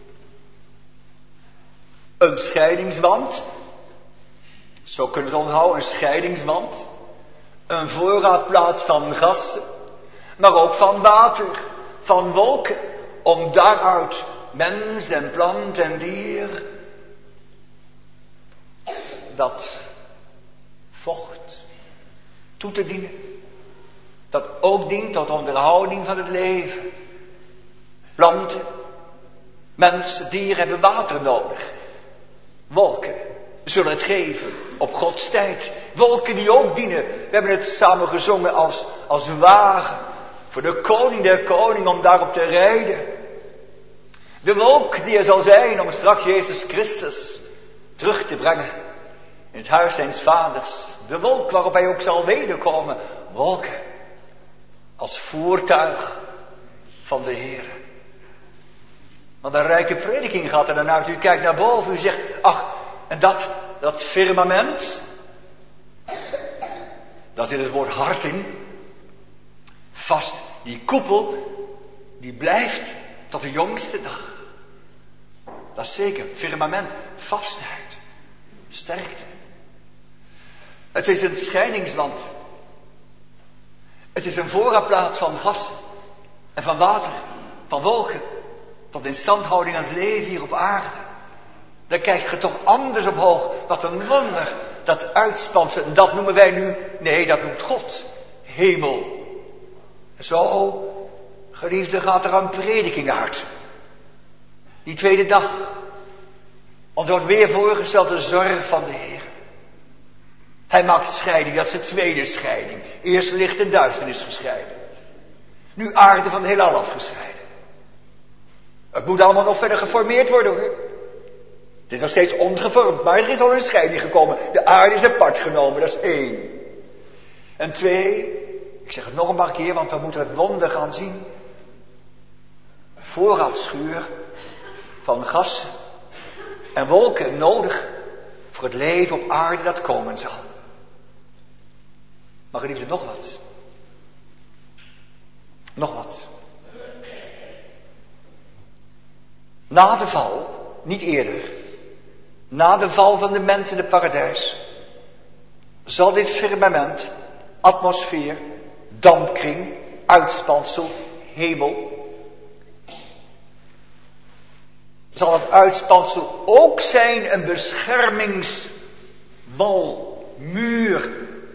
een scheidingswand. Zo kunnen we het onthouden, een scheidingswand. Een voorraadplaats van gassen. Maar ook van water, van wolken. Om daaruit mens en plant en dier dat vocht toe te dienen. Dat ook dient tot onderhouding van het leven. Planten, mensen, dieren hebben water nodig. Wolken zullen het geven op Gods tijd. Wolken die ook dienen. We hebben het samen gezongen als, als wagen. Voor de koning der koning om daarop te rijden. De wolk die er zal zijn om straks Jezus Christus terug te brengen. In het huis zijns vaders. De wolk waarop hij ook zal wederkomen. Wolken. Als voertuig van de Heer. Want een rijke prediking gaat er dan uit. U kijkt naar boven. U zegt, ach, en dat, dat firmament. Daar zit het woord hart in. Vast. Die koepel, die blijft tot de jongste dag. Dat is zeker. Firmament. Vastheid. Sterkte. Het is een scheidingsland. Het is een voorraadplaats van gas en van water, van wolken, tot instandhouding aan het leven hier op aarde. Daar kijkt je toch anders omhoog. Wat een wonder dat uitspansel, en dat noemen wij nu, nee, dat noemt God, hemel. Zo, geliefde, gaat er een prediking uit. Die tweede dag. Ons wordt weer voorgesteld de zorg van de Heer. Hij maakt scheiding, dat is de tweede scheiding. Eerst licht en duisternis gescheiden. Nu aarde van het heelal afgescheiden. Het moet allemaal nog verder geformeerd worden hoor. Het is nog steeds ongevormd, maar er is al een scheiding gekomen. De aarde is apart genomen, dat is één. En twee, ik zeg het nog een paar keer, want we moeten het wonder gaan zien. Een voorraadschuur van gassen en wolken nodig voor het leven op aarde dat komen zal. Maar geliefde, nog wat. Nog wat. Na de val, niet eerder, na de val van de mens in het paradijs, zal dit firmament, atmosfeer, dampkring, uitspansel, hemel, zal het uitspansel ook zijn een beschermingswal, muur,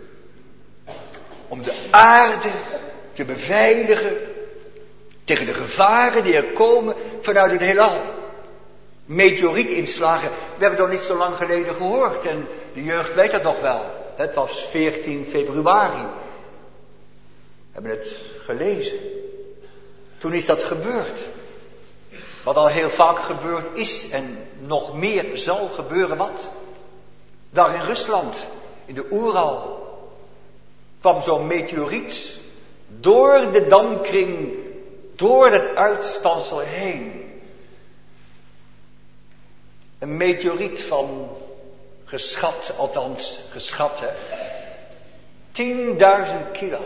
om de aarde te beveiligen tegen de gevaren die er komen vanuit het heelal. Meteorietinslagen, we hebben het nog niet zo lang geleden gehoord en de jeugd weet dat nog wel. Het was veertien februari. We hebben het gelezen. Toen is dat gebeurd. Wat al heel vaak gebeurd is en nog meer zal gebeuren, wat? Daar in Rusland, in de Oeral, kwam zo'n meteoriet door de dampkring, door het uitspansel heen. Een meteoriet van geschat, althans geschat hè, tienduizend kilo.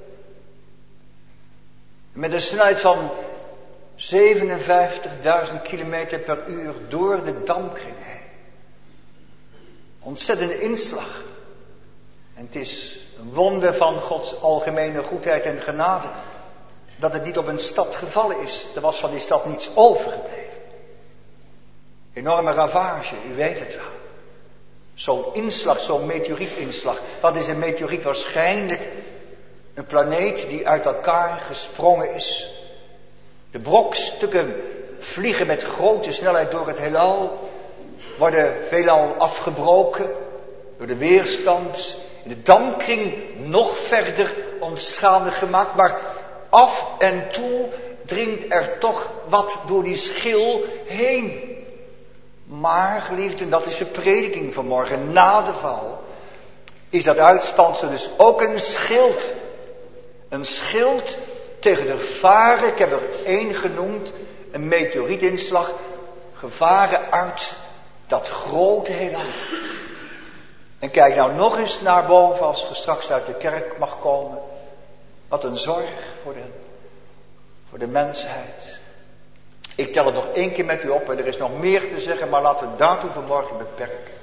Met een snelheid van zevenenvijftigduizend kilometer per uur door de dampkring heen. Ontzettende inslag. En het is een wonder van Gods algemene goedheid en genade dat het niet op een stad gevallen is. Er was van die stad niets overgebleven. Enorme ravage, u weet het wel. Zo'n inslag, zo'n meteorietinslag. Wat is een meteoriet? Waarschijnlijk een planeet die uit elkaar gesprongen is. De brokstukken vliegen met grote snelheid door het heelal. Worden veelal afgebroken door de weerstand. In de dampkring nog verder onschadelijk gemaakt. Maar af en toe dringt er toch wat door die schil heen. Maar, geliefden, dat is de prediking van morgen. Na de val is dat uitspansel dus ook een schild. Een schild tegen de gevaren, ik heb er één genoemd, een meteorietinslag. Gevaren uit dat grote heelal. En kijk nou nog eens naar boven als je straks uit de kerk mag komen. Wat een zorg voor de, voor de mensheid. Ik tel het nog één keer met u op en er is nog meer te zeggen, maar laten we daartoe vanmorgen beperken.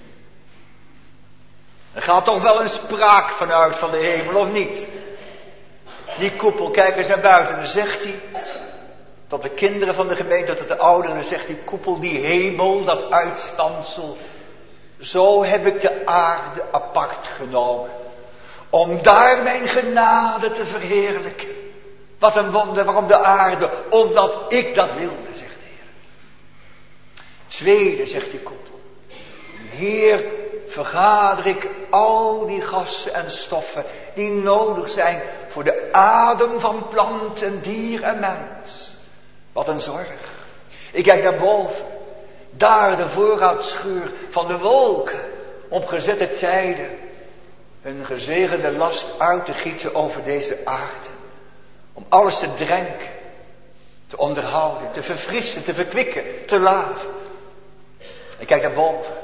Er gaat toch wel een spraak vanuit van de hemel, of niet? Die koepel, kijk eens naar buiten, dan zegt hij, tot de kinderen van de gemeente, tot de ouderen, dan zegt die koepel, die hemel, dat uitspansel. Zo heb ik de aarde apart genomen, om daar mijn genade te verheerlijken. Wat een wonder, waarom de aarde? Omdat ik dat wilde, zegt de Heer. Tweede, zegt die koepel. Heer, vergader ik al die gassen en stoffen die nodig zijn voor de adem van plant en dier en mens. Wat een zorg. Ik kijk naar boven. Daar de voorraadschuur van de wolken. Op gezette tijden. Een gezegende last uit te gieten over deze aarde. Om alles te drenken, te onderhouden, te verfrissen, te verkwikken, te laven. Ik kijk naar boven.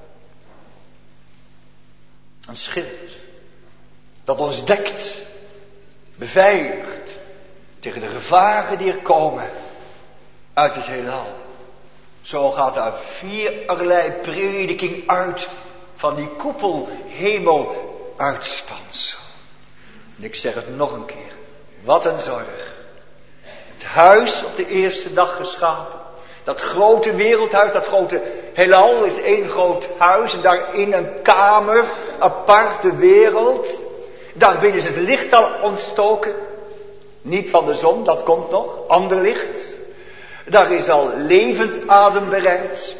Een schild dat ons dekt, beveiligt tegen de gevaren die er komen uit het heelal. Zo gaat er vierlei prediking uit van die koepel hemel uitspansel. En ik zeg het nog een keer. Wat een zorg. Het huis op de eerste dag geschapen. Dat grote wereldhuis, dat grote heelal is één groot huis. En daarin een kamer, apart de wereld. Daarbinnen is het licht al ontstoken. Niet van de zon, dat komt nog. Ander licht. Daar is al levensadem bereid.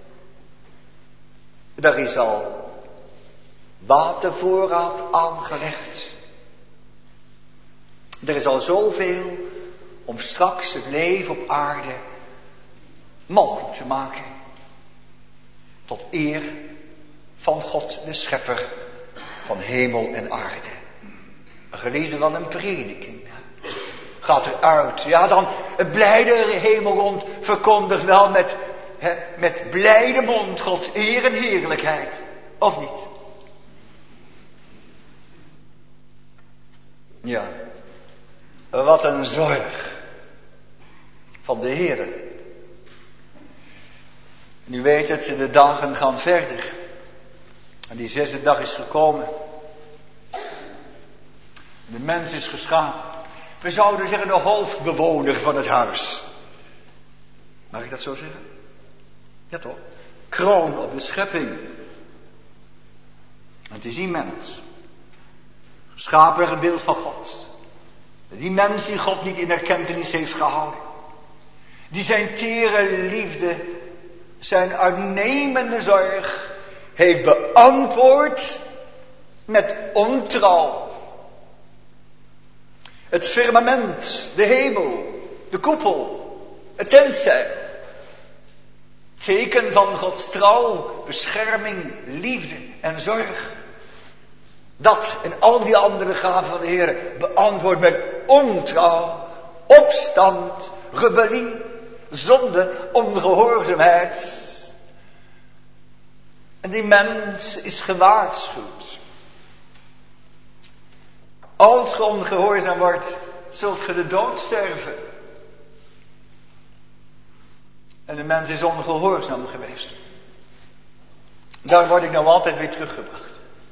Daar is al watervoorraad aangelegd. Er is al zoveel om straks het leven op aarde mogelijk te maken. Tot eer van God de Schepper van hemel en aarde. Gelezen van een prediking. Gaat eruit. Ja, dan een blijde hemel rond verkondigt wel met, he, met blijde mond Gods eer en heerlijkheid. Of niet? Ja. Wat een zorg van de Heere. Nu weet het, de dagen gaan verder. En die zesde dag is gekomen. De mens is geschapen. We zouden zeggen de hoofdbewoner van het huis. Mag ik dat zo zeggen? Ja toch? Kroon op de schepping. Het is die mens. Geschapen en beeld van God. Die mens die God niet in erkentenis heeft gehouden. Die zijn tere liefde, zijn uitnemende zorg heeft beantwoord met ontrouw. Het firmament, de hemel, de koepel, het tentzeil. Teken van Gods trouw, bescherming, liefde en zorg. Dat en al die andere gaven van de Heer beantwoord met ontrouw, opstand, rebellie, zonde, ongehoorzaamheid. En die mens is gewaarschuwd. Als ge ongehoorzaam wordt, zult ge de dood sterven. En de mens is ongehoorzaam geweest. Daar word ik nou altijd weer teruggebracht.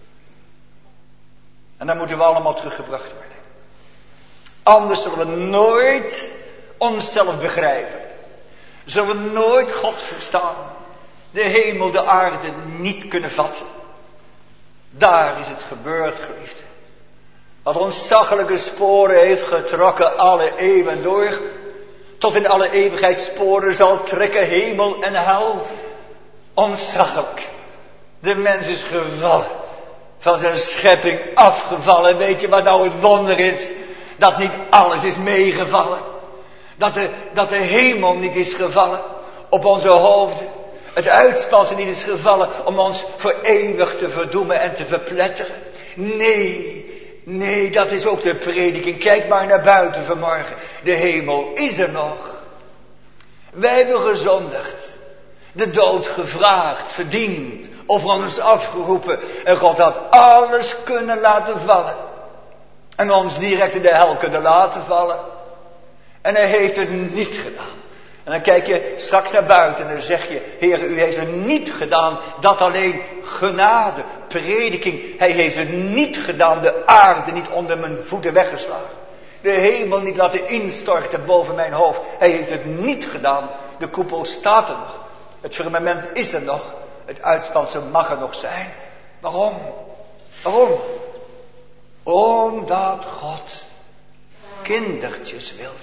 En dan moeten we allemaal teruggebracht worden. Anders zullen we nooit onszelf begrijpen. Zullen we nooit God verstaan. De hemel, de aarde niet kunnen vatten. Daar is het gebeurd, geliefde. Wat ontzaglijke sporen heeft getrokken alle eeuwen door. Tot in alle eeuwigheid sporen zal trekken hemel en hel. Ontzaglijk. De mens is gevallen. Van zijn schepping afgevallen. Weet je wat nou het wonder is? Dat niet alles is meegevallen. Dat de, dat de hemel niet is gevallen op onze hoofden. Het uitspansel niet is gevallen om ons voor eeuwig te verdoemen en te verpletteren. Nee, nee, dat is ook de prediking. Kijk maar naar buiten vanmorgen. De hemel is er nog. Wij hebben gezondigd. De dood gevraagd, verdiend, over ons afgeroepen. En God had alles kunnen laten vallen. En ons direct in de hel kunnen laten vallen. En hij heeft het niet gedaan. En dan kijk je straks naar buiten en dan zeg je, Heer, u heeft het niet gedaan. Dat alleen genade, prediking. Hij heeft het niet gedaan, de aarde niet onder mijn voeten weggeslagen. De hemel niet laten instorten boven mijn hoofd. Hij heeft het niet gedaan. De koepel staat er nog. Het firmament is er nog. Het uitspansel mag er nog zijn. Waarom? Waarom? Omdat God kindertjes wilde.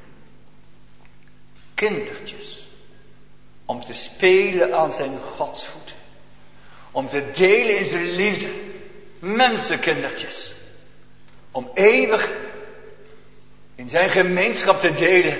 Kindertjes. Om te spelen aan zijn godsvoeten. Om te delen in zijn liefde. Mensenkindertjes. Om eeuwig in zijn gemeenschap te delen.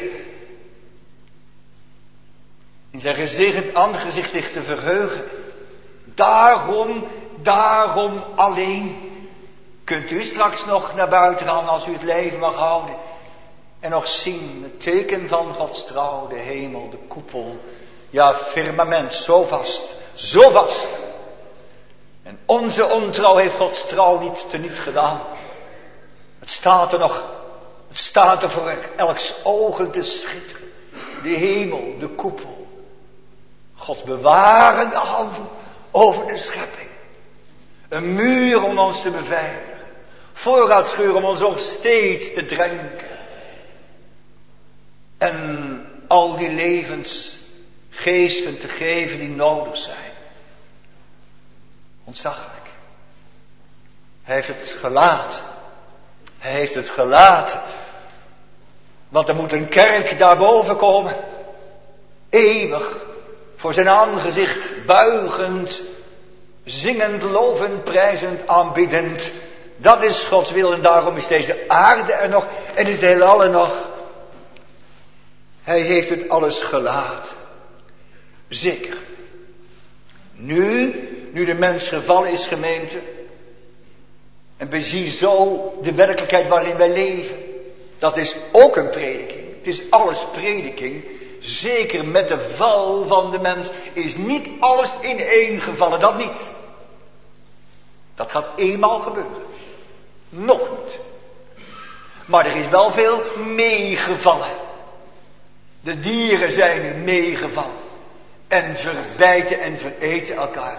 In zijn gezegend aangezicht zich te verheugen. Daarom, daarom alleen. Kunt u straks nog naar buiten gaan als u het leven mag houden. En nog zien het teken van Gods trouw, de hemel, de koepel. Ja, firmament, zo vast, zo vast. En onze ontrouw heeft Gods trouw niet teniet gedaan. Het staat er nog. Het staat er voor elks ogen te schitteren. De hemel, de koepel. Gods bewarende hand over de schepping. Een muur om ons te beveiligen. Voorraadschuur om ons nog steeds te drenken. En al die levens geesten te geven die nodig zijn. Ontzaglijk. Hij heeft het gelaten. Hij heeft het gelaten. Want er moet een kerk daarboven komen. Eeuwig. Voor zijn aangezicht buigend. Zingend, lovend, prijzend, aanbiddend. Dat is Gods wil en daarom is deze aarde er nog. En is de heelal er nog. Hij heeft het alles gelaten. Zeker. Nu, nu de mens gevallen is, gemeente. En we zien zo de werkelijkheid waarin wij leven. Dat is ook een prediking. Het is alles prediking. Zeker met de val van de mens is niet alles ineengevallen. Dat niet. Dat gaat eenmaal gebeuren. Nog niet. Maar er is wel veel meegevallen. De dieren zijn nu meegevallen. En verbijten en vereten elkaar.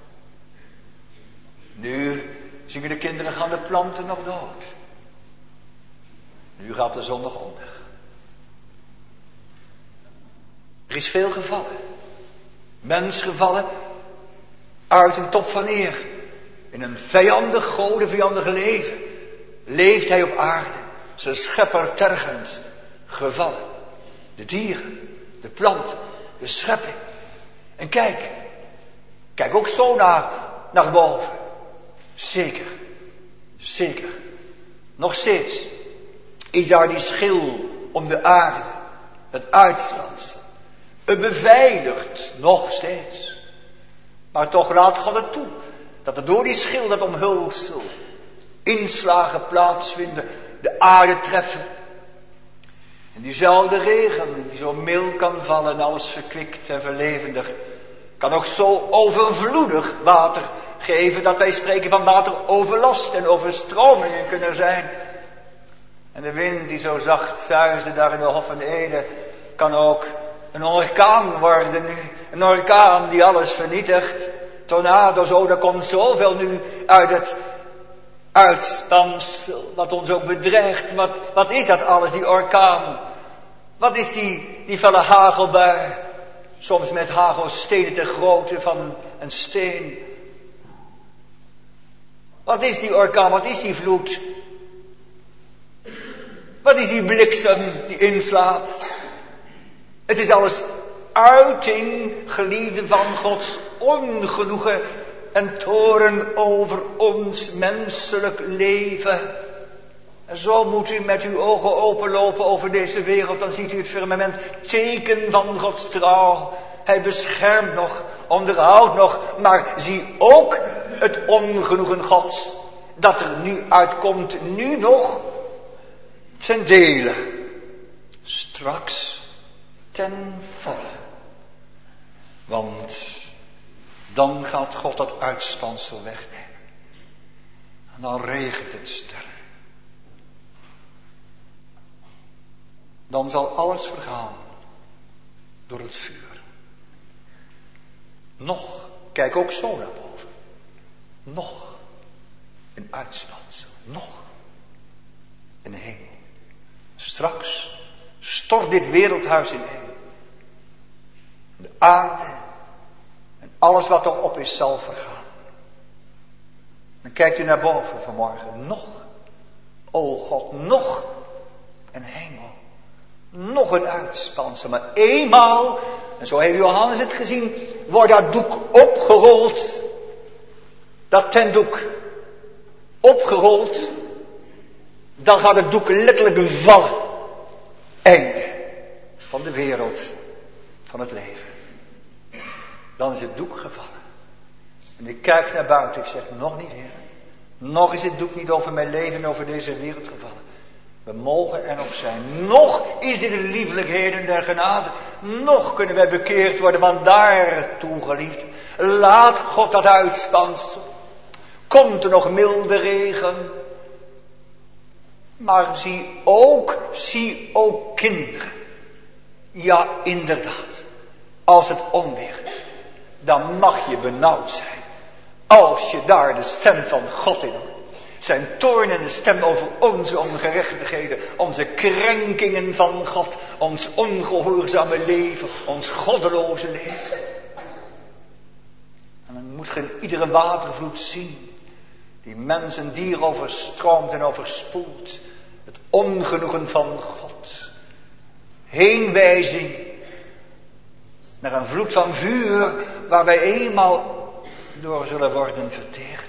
Nu zingen de kinderen, gaan de planten nog dood. Nu gaat de zon nog onder. Er is veel gevallen. Mens gevallen. Uit een top van eer. In een vijandig, godenvijandig leven. Leeft hij op aarde. Zijn schepper tergend. Gevallen. De dieren. De planten. De schepping. En kijk. Kijk ook zo naar, naar boven. Zeker. Zeker. Nog steeds. Is daar die schil om de aarde. Het uitspansel. Het beveiligt nog steeds. Maar toch laat God het toe. Dat er door die schil, dat omhulsel, inslagen plaatsvinden. De aarde treffen. En diezelfde regen die zo mild kan vallen en alles verkwikt en verlevendig. Kan ook zo overvloedig water geven dat wij spreken van wateroverlast en overstromingen kunnen zijn. En de wind die zo zacht zuisde daar in de Hof van Eden kan ook een orkaan worden nu. Een orkaan die alles vernietigt. Tornado's, oh, er komt zoveel nu uit het uitspansel. Wat ons ook bedreigt. Wat, wat is dat alles, die orkaan? Wat is die, die felle hagelbui? Soms met hagelstenen ter grootte van een steen. Wat is die orkaan? Wat is die vloed? Wat is die bliksem die inslaat? Het is alles uiting, geliefde, van Gods ongenoegen en toorn over ons menselijk leven. En zo moet u met uw ogen openlopen over deze wereld, dan ziet u het firmament, teken van Gods trouw. Hij beschermt nog, onderhoudt nog, maar zie ook het ongenoegen Gods, dat er nu uitkomt, nu nog, ten dele, straks ten volle. Want dan gaat God dat uitspansel wegnemen. En dan regent het sterren. Dan zal alles vergaan door het vuur. Nog, kijk ook zo naar boven. Nog een uitspansel. Nog een hemel. Straks stort dit wereldhuis ineen. De aarde en alles wat erop is zal vergaan. Dan kijkt u naar boven vanmorgen. Nog, o God, nog een hemel. Nog een uitspansel. Maar eenmaal, en zo heeft Johannes het gezien, wordt dat doek opgerold. Dat tentdoek opgerold. Dan gaat het doek letterlijk vallen. Einde van de wereld, van het leven. Dan is het doek gevallen. En ik kijk naar buiten, ik zeg, nog niet, Heer. Nog is het doek niet over mijn leven en over deze wereld gevallen. We mogen er nog zijn. Nog is dit de lieflijkheden der genade. Nog kunnen wij bekeerd worden, want daartoe, geliefd, laat God dat uitspansel. Komt er nog milde regen. Maar zie ook, zie ook kinderen. Ja, inderdaad. Als het onweert, dan mag je benauwd zijn. Als je daar de stem van God in hoort. Zijn toornende stem over onze ongerechtigheden, onze krenkingen van God, ons ongehoorzame leven, ons goddeloze leven. En dan moet je in iedere watervloed zien, die mens en dier overstroomt en overspoelt. Het ongenoegen van God. Heenwijzing naar een vloed van vuur waar wij eenmaal door zullen worden verteerd.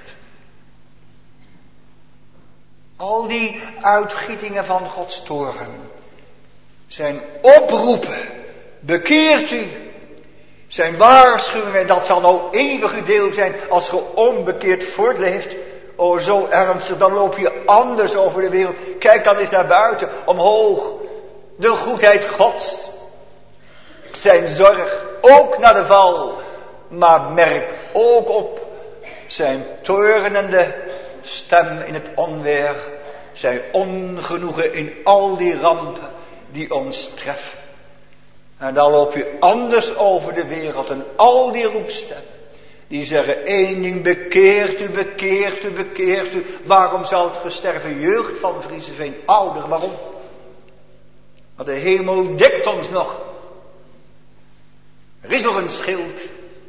Al die uitgietingen van Gods toorn zijn oproepen. Bekeert u. Zijn waarschuwingen, dat zal nou eeuwige deel zijn als je onbekeerd voortleeft. Oh, zo ernstig, dan loop je anders over de wereld. Kijk dan eens naar buiten, omhoog. De goedheid Gods. Zijn zorg, ook naar de val. Maar merk ook op zijn toornende stem in het onweer. Zijn ongenoegen in al die rampen die ons treffen. En dan loop je anders over de wereld en al die roepstemmen. Die zeggen één ding, bekeert u, bekeert u, bekeert u. Waarom zal het gesterven jeugd van Vriezeveen ouder, waarom? Maar de hemel dekt ons nog. Er is nog een schild.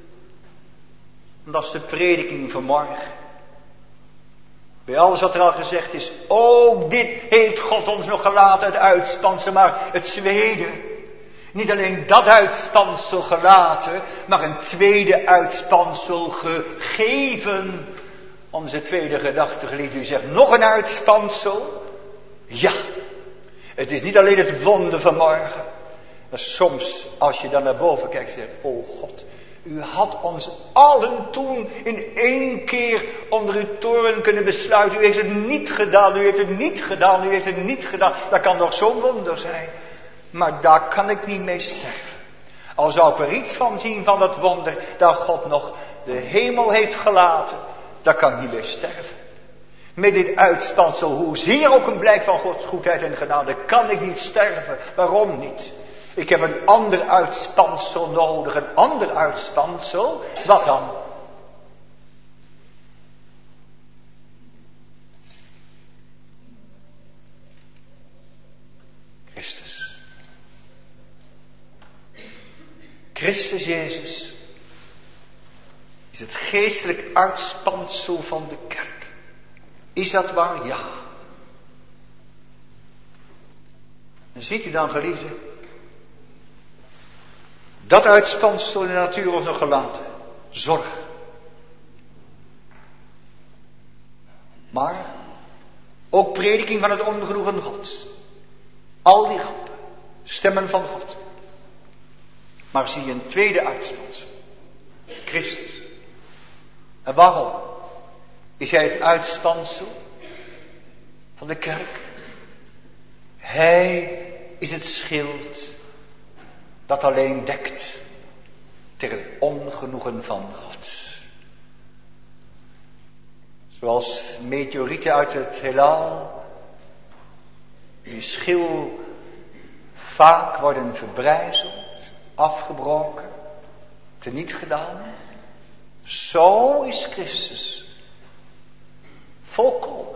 En dat is de prediking van morgen. Bij alles wat er al gezegd is, ook dit heeft God ons nog gelaten, het uitspansel, maar het tweede. Niet alleen dat uitspansel gelaten, maar een tweede uitspansel gegeven. Onze tweede gedachte, geliefd, u zegt nog een uitspansel. Ja, het is niet alleen het wonder van morgen. Maar soms, als je dan naar boven kijkt, zeg je, oh God, u had ons allen toen in één keer onder uw toorn kunnen besluiten. U heeft het niet gedaan, u heeft het niet gedaan, u heeft het niet gedaan. Dat kan nog zo'n wonder zijn. Maar daar kan ik niet mee sterven. Al zou ik er iets van zien van dat wonder dat God nog de hemel heeft gelaten. Daar kan ik niet mee sterven. Met dit uitspansel, hoezeer ook een blijk van Gods goedheid en genade, kan ik niet sterven. Waarom niet? Ik heb een ander uitspansel nodig, een ander uitspansel. Wat dan? Christus. Christus Jezus is het geestelijk uitspansel van de kerk. Is dat waar? Ja. En ziet u dan, geliefde, dat uitspansel in de natuur ons nog gelaten. Zorg. Maar ook prediking van het ongenoegen Gods. Al die groepen, stemmen van God. Maar zie je een tweede uitspansel. Christus. En waarom is hij het uitspansel van de kerk? Hij is het schild dat alleen dekt tegen het ongenoegen van God. Zoals meteorieten uit het heelal, die schil vaak worden verbrijzeld, afgebroken, teniet gedaan. Zo is Christus volkomen.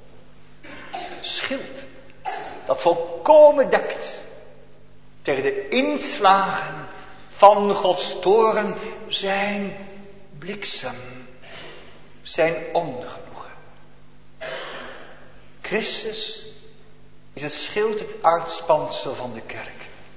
Schild dat volkomen dekt tegen de inslagen van Gods toorn, zijn bliksem, zijn ongenoegen. Christus is het schild, het uitspansel van de kerk.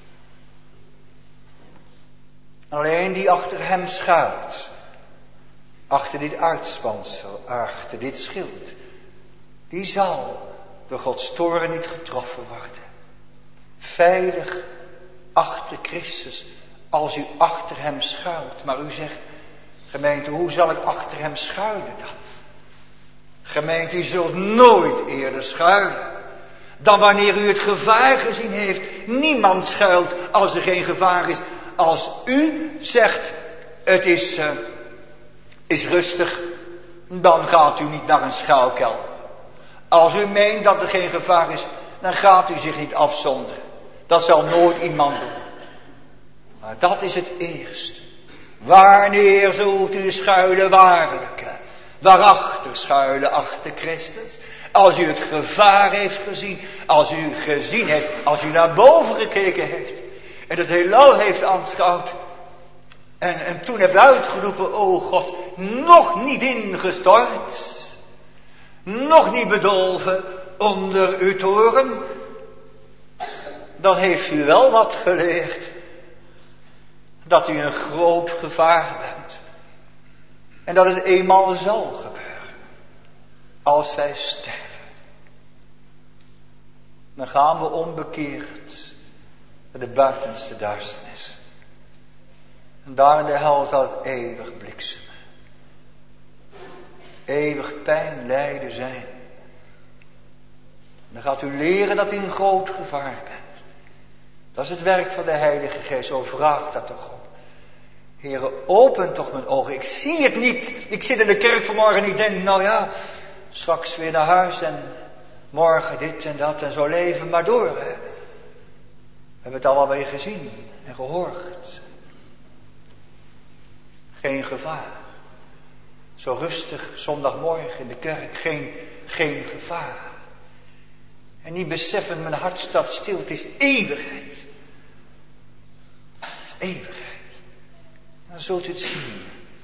Alleen die achter hem schuilt, achter dit uitspansel, achter dit schild, die zal door Gods toorn niet getroffen worden. Veilig achter Christus, als u achter hem schuilt. Maar u zegt, gemeente, hoe zal ik achter hem schuilen dan? Gemeente, u zult nooit eerder schuilen dan wanneer u het gevaar gezien heeft. Niemand schuilt als er geen gevaar is. Als u zegt, het is, uh, is rustig, dan gaat u niet naar een schuilkelder. Als u meent dat er geen gevaar is, dan gaat u zich niet afzonderen. Dat zal nooit iemand doen. Maar dat is het eerste. Wanneer zult u schuilen waarlijk? Waarachter schuilen achter Christus. Als u het gevaar heeft gezien. Als u gezien heeft. Als u naar boven gekeken heeft. En het heelal heeft aanschouwd. En, en toen hebt uitgeroepen. O God. Nog niet ingestort. Nog niet bedolven. Onder uw toren. Dan heeft u wel wat geleerd. Dat u een groot gevaar bent. En dat het eenmaal zal gebeuren. Als wij sterven. Dan gaan we onbekeerd naar de buitenste duisternis. En daar in de hel zal het eeuwig bliksemen. Eeuwig pijn, lijden zijn. En dan gaat u leren dat u een groot gevaar bent. Dat is het werk van de Heilige Geest. Zo vraagt dat toch om. Heere, open toch mijn ogen. Ik zie het niet. Ik zit in de kerk vanmorgen en ik denk, nou ja, straks weer naar huis en morgen dit en dat en zo leven maar door. Hè. We hebben het allemaal weer gezien en gehoord. Geen gevaar. Zo rustig zondagmorgen in de kerk. Geen, geen gevaar. En niet beseffen, mijn hart staat stil. Het is eeuwigheid. Het is eeuwigheid. Dan zult u het zien.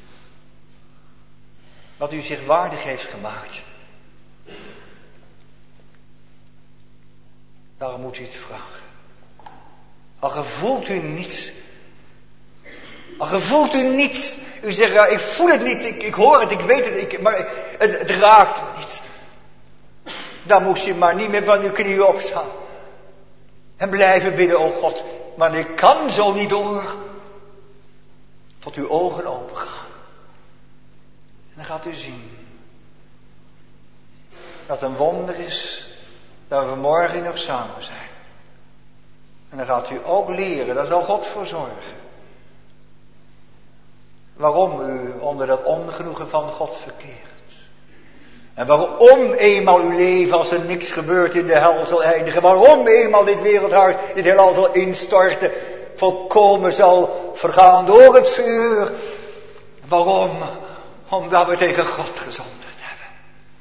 Wat u zich waardig heeft gemaakt. Daarom moet u het vragen. Al gevoelt u niets. Al gevoelt u niets. U zegt, ja, ik voel het niet, ik, ik hoor het, ik weet het, ik, maar het, het raakt me niet. Dan moest je maar niet meer van uw knieën opstaan. En blijven bidden, o God. Maar ik kan zo niet door. Tot uw ogen open gaan. En dan gaat u zien. Dat een wonder is. Dat we morgen nog samen zijn. En dan gaat u ook leren. Daar zal God voor zorgen. Waarom u onder dat ongenoegen van God verkeert. En waarom eenmaal uw leven als er niks gebeurt in de hel zal eindigen. Waarom eenmaal dit wereldhuis, dit heelal zal instorten. Volkomen zal vergaan door het vuur. Waarom? Omdat we tegen God gezondigd hebben.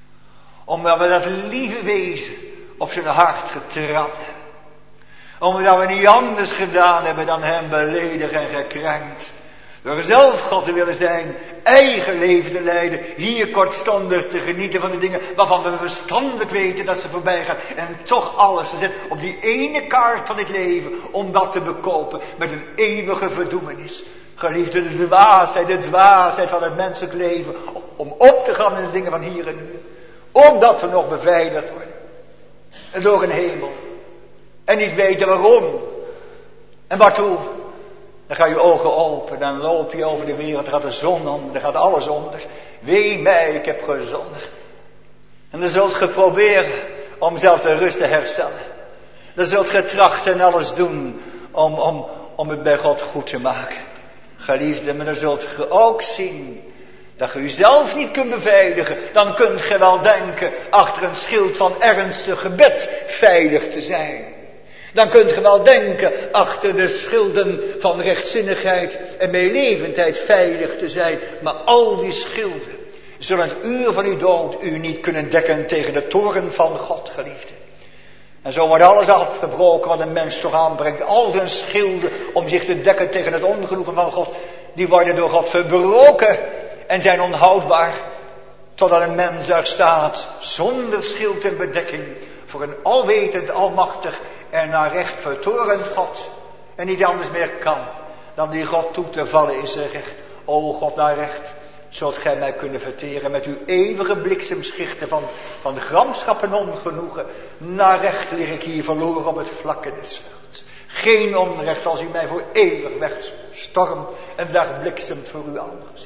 Omdat we dat lieve wezen op zijn hart getrapt hebben. Omdat we niet anders gedaan hebben dan hem beledigd en gekrenkt. Door zelf God te willen zijn, eigen leven te leiden, hier kortstondig te genieten van de dingen waarvan we verstandelijk weten dat ze voorbij gaan. En toch alles te zetten op die ene kaart van het leven, om dat te bekopen met een eeuwige verdoemenis. Geliefde, de dwaasheid, de dwaasheid van het menselijk leven, om op te gaan in de dingen van hier en nu. Omdat we nog beveiligd worden. En door een hemel. En niet weten waarom. En waartoe. Dan gaan je ogen open, dan loop je over de wereld, dan gaat de zon onder, dan gaat alles onder. Wee mij, ik heb gezondigd. En dan zult je proberen om zelf de rust te herstellen. Dan zult je trachten en alles doen om, om, om het bij God goed te maken. Geliefde, maar dan zult je ook zien dat je jezelf niet kunt beveiligen. Dan kunt je wel denken achter een schild van ernstig gebed veilig te zijn. Dan kunt je wel denken achter de schilden van rechtzinnigheid en meelevendheid veilig te zijn. Maar al die schilden zullen het uur van uw dood u niet kunnen dekken tegen de toorn van God, geliefde. En zo wordt alles afgebroken wat een mens toch aanbrengt. Al zijn schilden om zich te dekken tegen het ongenoegen van God, die worden door God verbroken en zijn onhoudbaar. Totdat een mens er staat zonder schild en bedekking voor een alwetend, almachtig en naar recht vertorend God. En niet anders meer kan dan die God toe te vallen in zijn recht. O God, naar recht zult gij mij kunnen verteren met uw eeuwige bliksemschichten van, van de gramschap en ongenoegen. Naar recht lig ik hier verloren op het vlakke des velds. Geen onrecht als u mij voor eeuwig wegstormt en wegbliksemt voor uw aangezicht.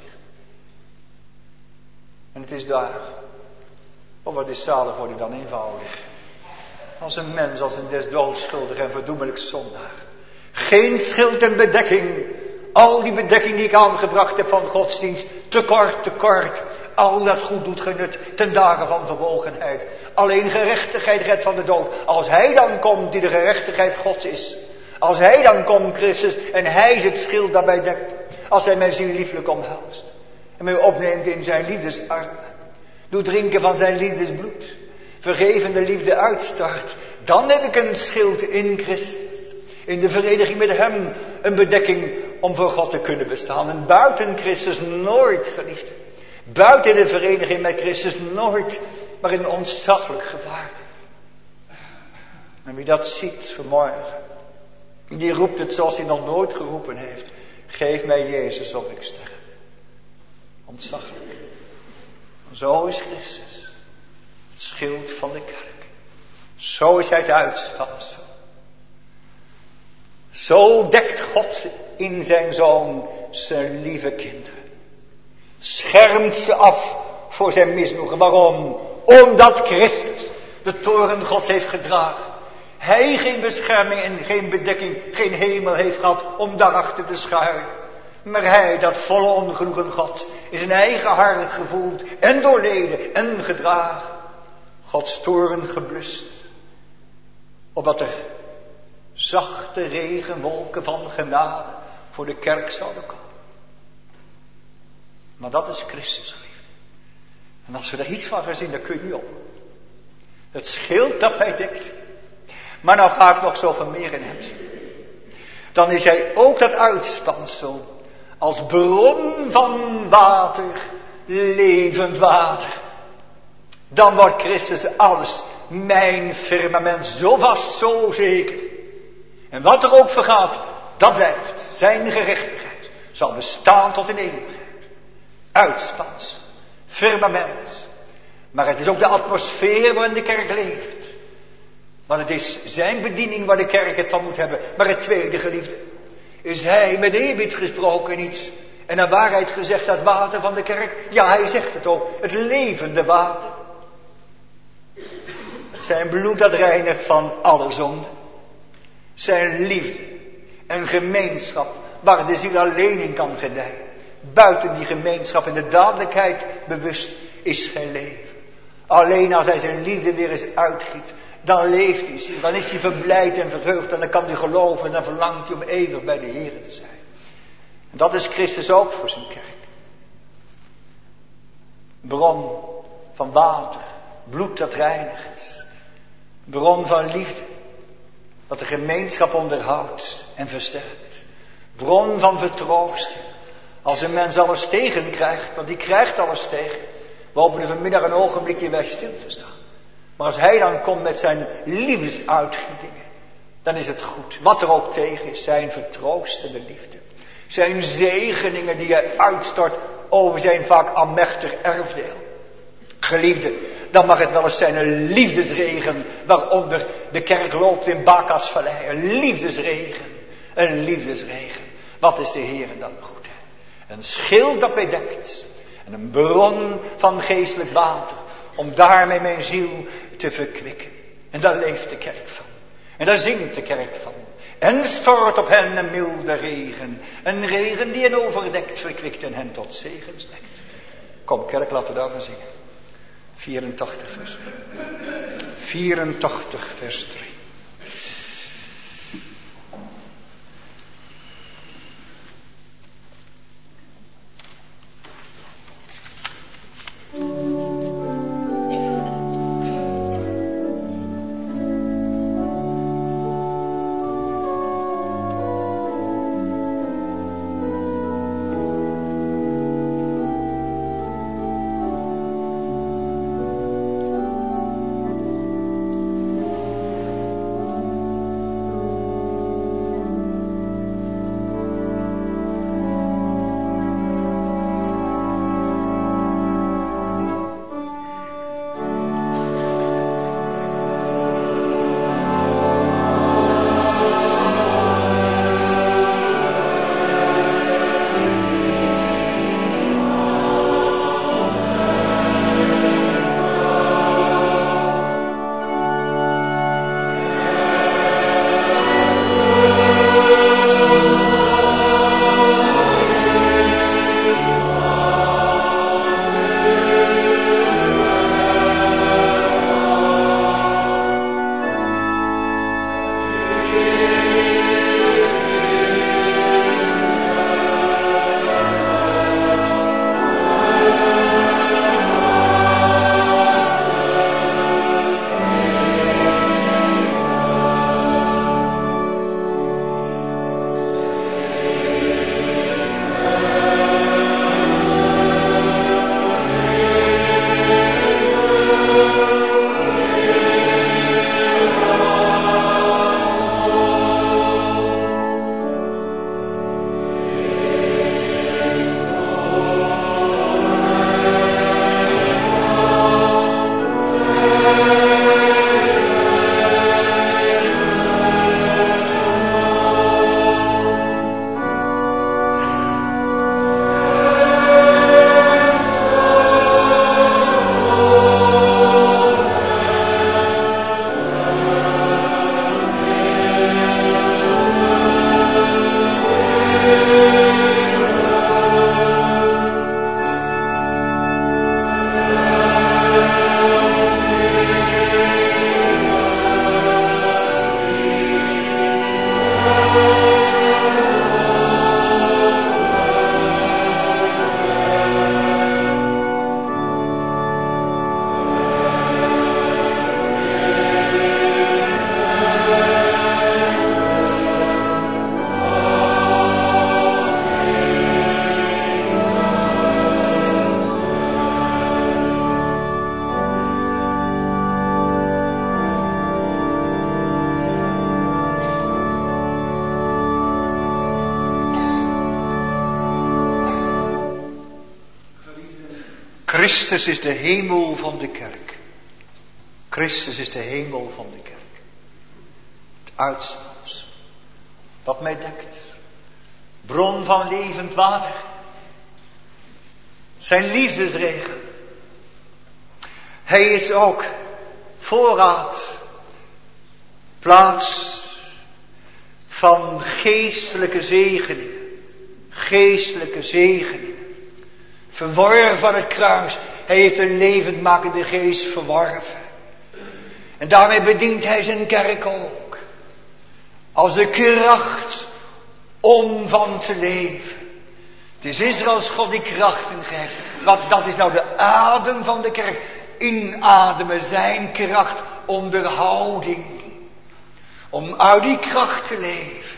En het is daar. Oh, wat is zalig wordt dan eenvoudig. Als een mens, als een des doods schuldig en verdoemelijk zondaar. Geen schild en bedekking. Al die bedekking die ik aangebracht heb van godsdienst. Tekort, tekort. Al dat goed doet genut ten dagen van verbolgenheid. Alleen gerechtigheid redt van de dood. Als hij dan komt die de gerechtigheid Gods is. Als hij dan komt, Christus, en hij het schild daarbij dekt. Als hij mij ziel lieflijk omhelst. En mij opneemt in zijn liefdesarmen. Doe drinken van zijn liefdesbloed. Vergevende liefde uitstart. Dan heb ik een schild in Christus. In de vereniging met hem een bedekking om voor God te kunnen bestaan. En buiten Christus nooit, geliefde. Buiten de vereniging met Christus nooit, maar in ontzaglijk gevaar. En wie dat ziet vanmorgen, die roept het zoals hij nog nooit geroepen heeft. Geef mij Jezus of ik sterf. Ontzaglijk. Zo is Christus. Het schild van de kerk. Zo is hij het uitspansel. Zo dekt God in zijn zoon zijn lieve kinderen. Schermt ze af voor zijn misnoegen. Waarom? Omdat Christus de toorn Gods heeft gedragen. Hij geen bescherming en geen bedekking, geen hemel heeft gehad om daarachter te schuilen. Maar hij, dat volle ongenoegen God, in zijn eigen hart gevoeld en doorleden en gedragen. Gods toorn geblust. Opdat er zachte regenwolken van genade voor de kerk zouden komen. Maar dat is Christus, geliefde. En als we er iets van gaan zien, dan kun je niet op. Het schild dat mij dekt. Maar nou ga ik nog zoveel meer in hem zien. Dan is hij ook dat uitspansel. Als bron van water. Levend water. Dan wordt Christus alles. Mijn firmament zo vast, zo zeker. En wat er ook vergaat, dat blijft. Zijn gerechtigheid zal bestaan tot in eeuwigheid. Uitspansel. Firmament. Maar het is ook de atmosfeer waarin de kerk leeft. Want het is zijn bediening waar de kerk het van moet hebben. Maar het tweede, geliefde, is hij met eerbied gesproken iets. En naar waarheid gezegd dat water van de kerk. Ja, hij zegt het ook. Het levende water. Zijn bloed dat reinigt van alle zonde. Zijn liefde en gemeenschap waar de ziel alleen in kan gedijen. Buiten die gemeenschap en de dadelijkheid bewust is geen leven. Alleen als hij zijn liefde weer eens uitgiet, dan leeft hij ziel. Dan is hij verblijd en verheugd en dan kan hij geloven en dan verlangt hij om eeuwig bij de Heer te zijn. En dat is Christus ook voor zijn kerk. Bron van water, bloed dat reinigt. Bron van liefde, dat de gemeenschap onderhoudt en versterkt. Bron van vertroosting. Als een mens alles tegen krijgt, want die krijgt alles tegen. We hopen er vanmiddag een ogenblikje bij stil te staan. Maar als hij dan komt met zijn liefdesuitgietingen, dan is het goed. Wat er ook tegen is, zijn vertroostende liefde. Zijn zegeningen die hij uitstort over zijn vaak almechtig erfdeel. Geliefde, dan mag het wel eens zijn een liefdesregen waaronder de kerk loopt in Bakasvallei. Een liefdesregen, een liefdesregen. Wat is de Heer dan goed? Een schild dat mij dekt. En een bron van geestelijk water. Om daarmee mijn ziel te verkwikken. En daar leeft de kerk van. En daar zingt de kerk van. En stort op hen een milde regen. Een regen die hen overdekt, verkwikt en hen tot zegen strekt. Kom kerk, laten we daarvan zingen. vierentachtig vers drie. vierentachtig vers drie. Christus is de hemel van de kerk. Christus is de hemel van de kerk. Het uitstans. Wat mij dekt. Bron van levend water. Zijn liefdesregen. Hij is ook voorraad. Plaats van geestelijke zegeningen. Geestelijke zegeningen. Verworven aan het kruis. Hij heeft een levendmakende geest verworven. En daarmee bedient hij zijn kerk ook. Als de kracht om van te leven. Het is Israëls God die krachten geeft. Wat, dat is nou de adem van de kerk. Inademen zijn kracht, onderhouding. Om uit die kracht te leven.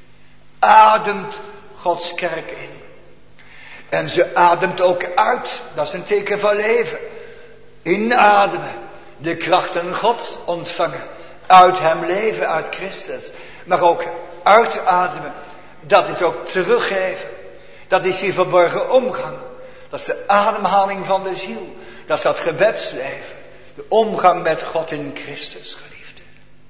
Ademt Gods kerk in. En ze ademt ook uit. Dat is een teken van leven. Inademen. De krachten Gods ontvangen. Uit hem leven, uit Christus. Maar ook uitademen. Dat is ook teruggeven. Dat is die verborgen omgang. Dat is de ademhaling van de ziel. Dat is dat gebedsleven. De omgang met God in Christus, geliefde.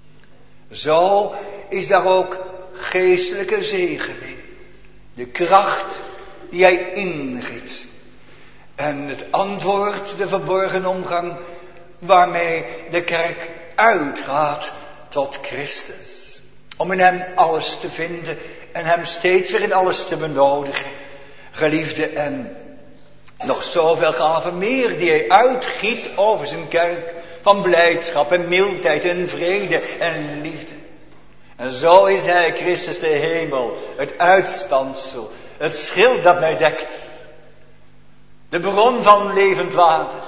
Zo is daar ook geestelijke zegening. De kracht die hij ingiet. En het antwoord, de verborgen omgang waarmee de kerk uitgaat tot Christus. Om in hem alles te vinden en hem steeds weer in alles te benodigen. Geliefde, en nog zoveel gaven meer die hij uitgiet over zijn kerk. Van blijdschap en mildheid en vrede en liefde. En zo is hij, Christus, de hemel, het uitspansel, het schild dat mij dekt. De bron van levend water.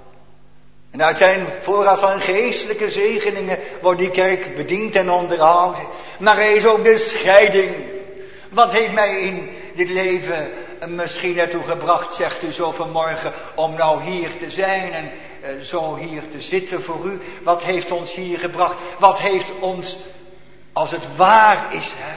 En uit zijn voorraad van geestelijke zegeningen wordt die kerk bediend en onderhouden. Maar hij is ook de scheiding. Wat heeft mij in dit leven misschien naartoe gebracht, zegt u zo vanmorgen, om nou hier te zijn en uh, zo hier te zitten voor u. Wat heeft ons hier gebracht? Wat heeft ons, als het waar is, hè,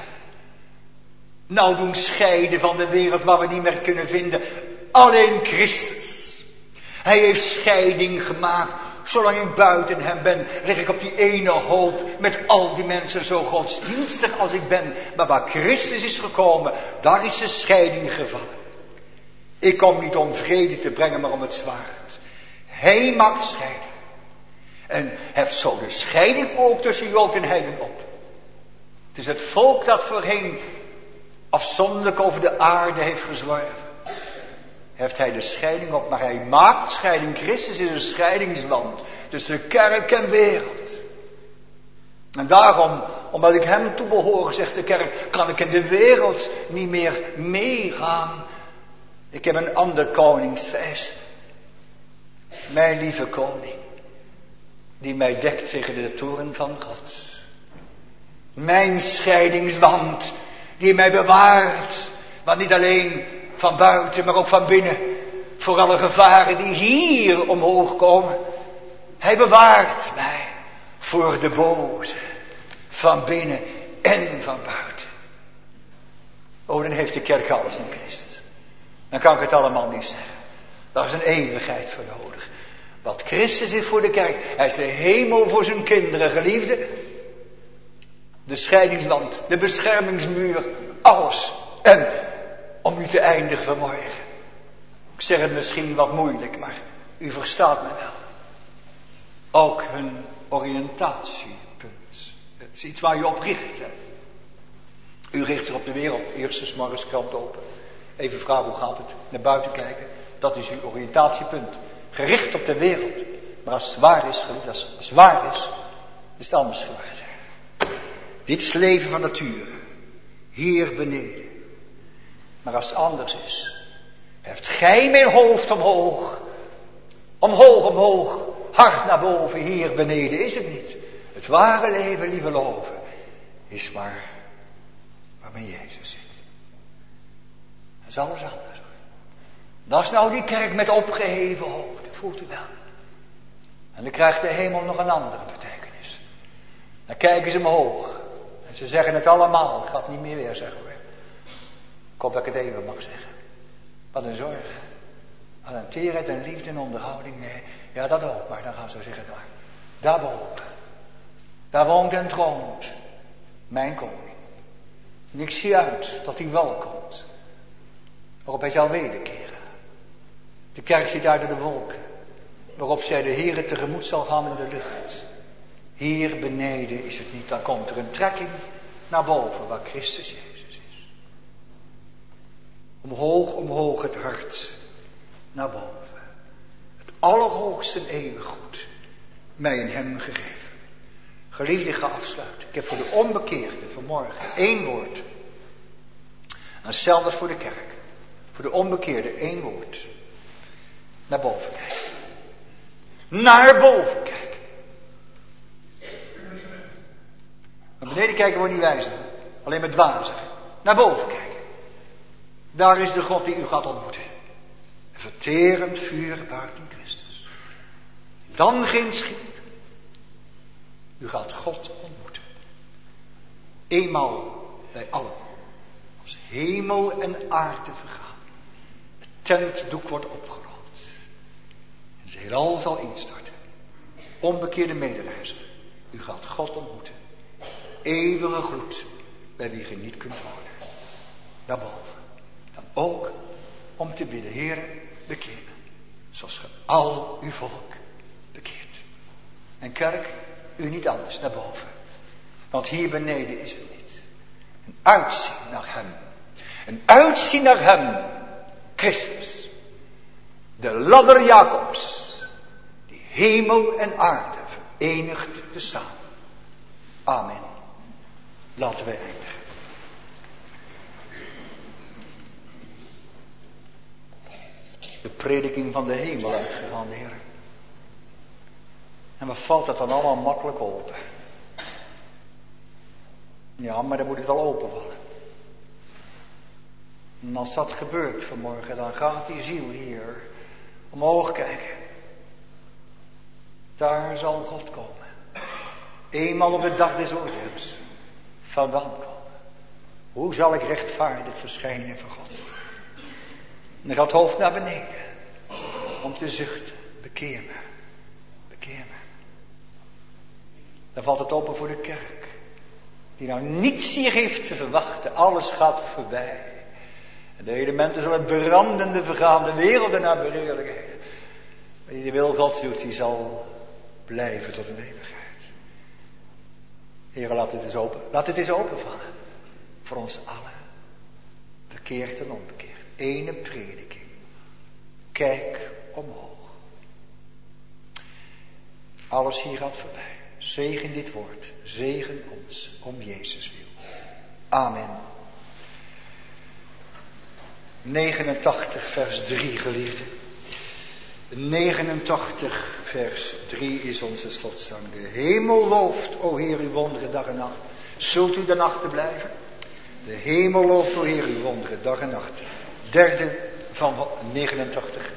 nou doen scheiden van de wereld waar we niet meer kunnen vinden? Alleen Christus. Hij heeft scheiding gemaakt. Zolang ik buiten hem ben, lig ik op die ene hoop met al die mensen zo godsdienstig als ik ben. Maar waar Christus is gekomen, daar is de scheiding gevallen. Ik kom niet om vrede te brengen, maar om het zwaard. Hij maakt scheiding. En heft zo de scheiding ook tussen Jood en heiden op. Het is het volk dat voorheen afzonderlijk over de aarde heeft gezworven. Heeft hij de scheiding op, maar hij maakt scheiding. Christus is een scheidingswand tussen kerk en wereld. En daarom, omdat ik hem toebehoor, zegt de kerk, kan ik in de wereld niet meer meegaan. Ik heb een ander koningsfeest. Mijn lieve koning, die mij dekt tegen de toorn van God. Mijn scheidingswand, die mij bewaart, maar niet alleen van buiten, maar ook van binnen. Voor alle gevaren die hier omhoog komen. Hij bewaart mij voor de boze. Van binnen en van buiten. Oh, dan heeft de kerk alles in Christus. Dan kan ik het allemaal niet zeggen. Daar is een eeuwigheid voor nodig. Wat Christus is voor de kerk. Hij is de hemel voor zijn kinderen, geliefde. De scheidingswand, de beschermingsmuur, alles. En om u te eindigen vanmorgen. Ik zeg het misschien wat moeilijk, maar u verstaat me wel. Ook hun oriëntatiepunt. Het is iets waar je op richt. Hè? U richt er op de wereld. Eerst de 's morgens krant open. Even vragen, hoe gaat het? Naar buiten kijken. Dat is uw oriëntatiepunt. Gericht op de wereld. Maar als het waar is, als het waar is, is het anders geworden. Dit is leven van nature. Hier beneden. Maar als het anders is, heft gij mijn hoofd omhoog. Omhoog, omhoog. Hard naar boven, hier beneden is het niet. Het ware leven, lieve loven, is maar waarmee Jezus zit. Dat is alles anders. Dat is nou die kerk met opgeheven hoofd, voelt u wel. En dan krijgt de hemel nog een andere betekenis. Dan kijken ze omhoog. En ze zeggen het allemaal, het gaat niet meer weer zeggen hoor. Ik hoop dat ik het even mag zeggen. Wat een zorg. aan een teerheid en liefde en onderhouding. Nee, ja dat ook, maar dan gaan ze zeggen daar. Daarboven. Daar woont en troont mijn koning. En ik zie uit dat hij wel komt. Waarop hij zal wederkeren. De kerk ziet uit de wolken. Waarop zij de Heere tegemoet zal gaan in de lucht. Hier beneden is het niet. Dan komt er een trekking naar boven waar Christus Jezus is. Omhoog, omhoog het hart naar boven. Het allerhoogste eeuwig goed. Mij in hem gegeven. Geliefde, ik ga afsluiten. Ik heb voor de onbekeerde vanmorgen één woord. En hetzelfde als voor de kerk. Voor de onbekeerde één woord. Naar boven kijken. Naar boven kijken. Naar beneden kijken wordt niet wijzer. Alleen maar dwazer. Naar boven kijken. Daar is de God die u gaat ontmoeten. Een verterend vuur buiten Christus. Dan geen schild. U gaat God ontmoeten. Eenmaal bij allen. Als hemel en aarde vergaan. Het tentdoek wordt opgerold. En het heelal zal instarten. Onbekeerde medereizer. U gaat God ontmoeten. Eeuwige gloed. Bij wie ge niet kunt worden. Daarboven. Dan ook om te bidden. Heere, bekeer me. Zoals ge al uw volk bekeert. En kerk, u niet anders naar boven. Want hier beneden is het niet. Een uitzien naar hem. Een uitzien naar hem. Christus. De ladder Jacobs. Die hemel en aarde verenigt tezamen. Amen. Laten wij eindigen. De prediking van de hemel uitgegaan, Heer. En wat valt dat dan allemaal makkelijk open? Ja, maar dan moet het wel openvallen. En als dat gebeurt vanmorgen, dan gaat die ziel hier omhoog kijken. Daar zal God komen. Eenmaal op de dag des oordeels. Vandaan komen. Hoe zal ik rechtvaardig verschijnen voor God? En dan gaat het hoofd naar beneden. Om te zuchten. Bekeer me. Bekeer me. Dan valt het open voor de kerk. Die nou niets hier heeft te verwachten. Alles gaat voorbij. En de elementen zullen brandende vergaan. De werelden naar bereerlijkheden. Maar die de wil Gods doet, die zal blijven tot een eeuwigheid. Heer, laat het eens open. Laat het eens openvallen. Voor ons allen. Bekeerd en onbekeerd. Ene prediking. Kijk omhoog. Alles hier gaat voorbij. Zegen dit woord. Zegen ons om Jezus wil. Amen. negenentachtig vers drie, geliefde. negenentachtig vers drie is onze slotzang. De hemel looft, o Heer, uw wonderen dag en nacht. Zult u dan achter blijven? De hemel looft, o Heer, uw wonderen dag en nacht. Derde van negenentachtig.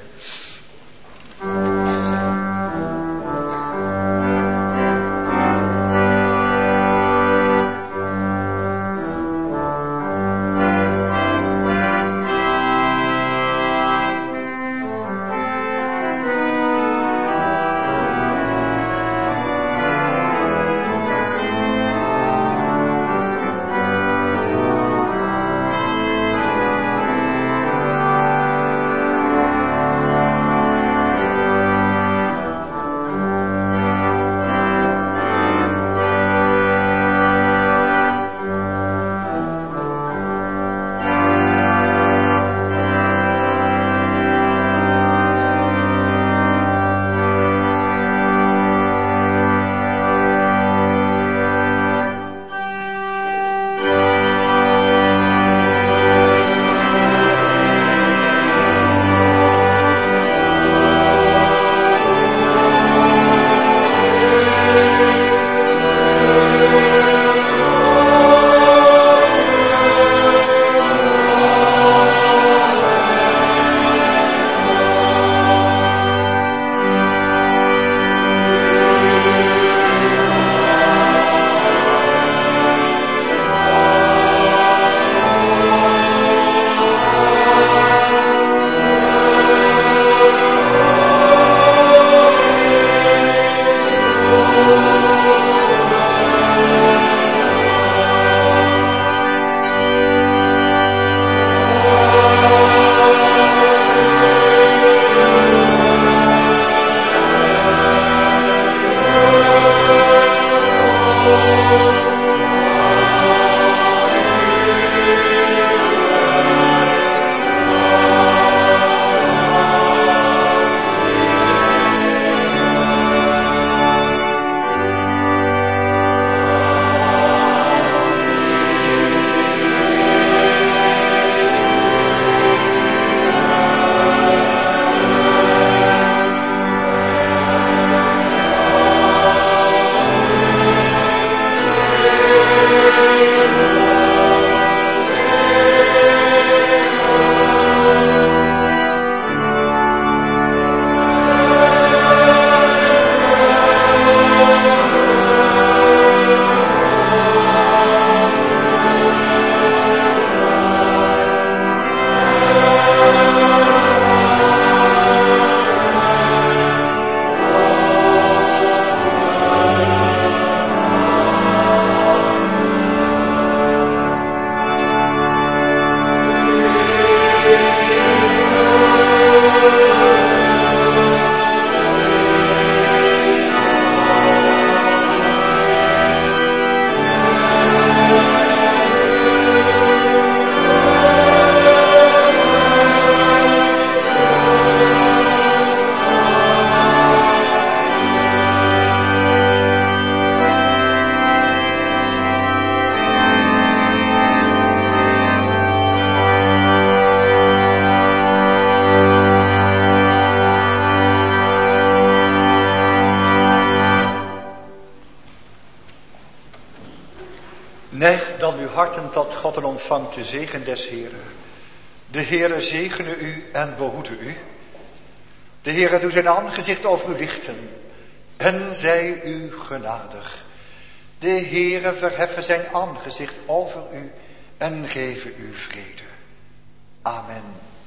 Neig dan uw harten tot God en ontvangt de zegen des Heeren. De Heere zegene u en behoede u. De Heere doet zijn aangezicht over u lichten en zij u genadig. De Heere verheffen zijn aangezicht over u en geven u vrede. Amen.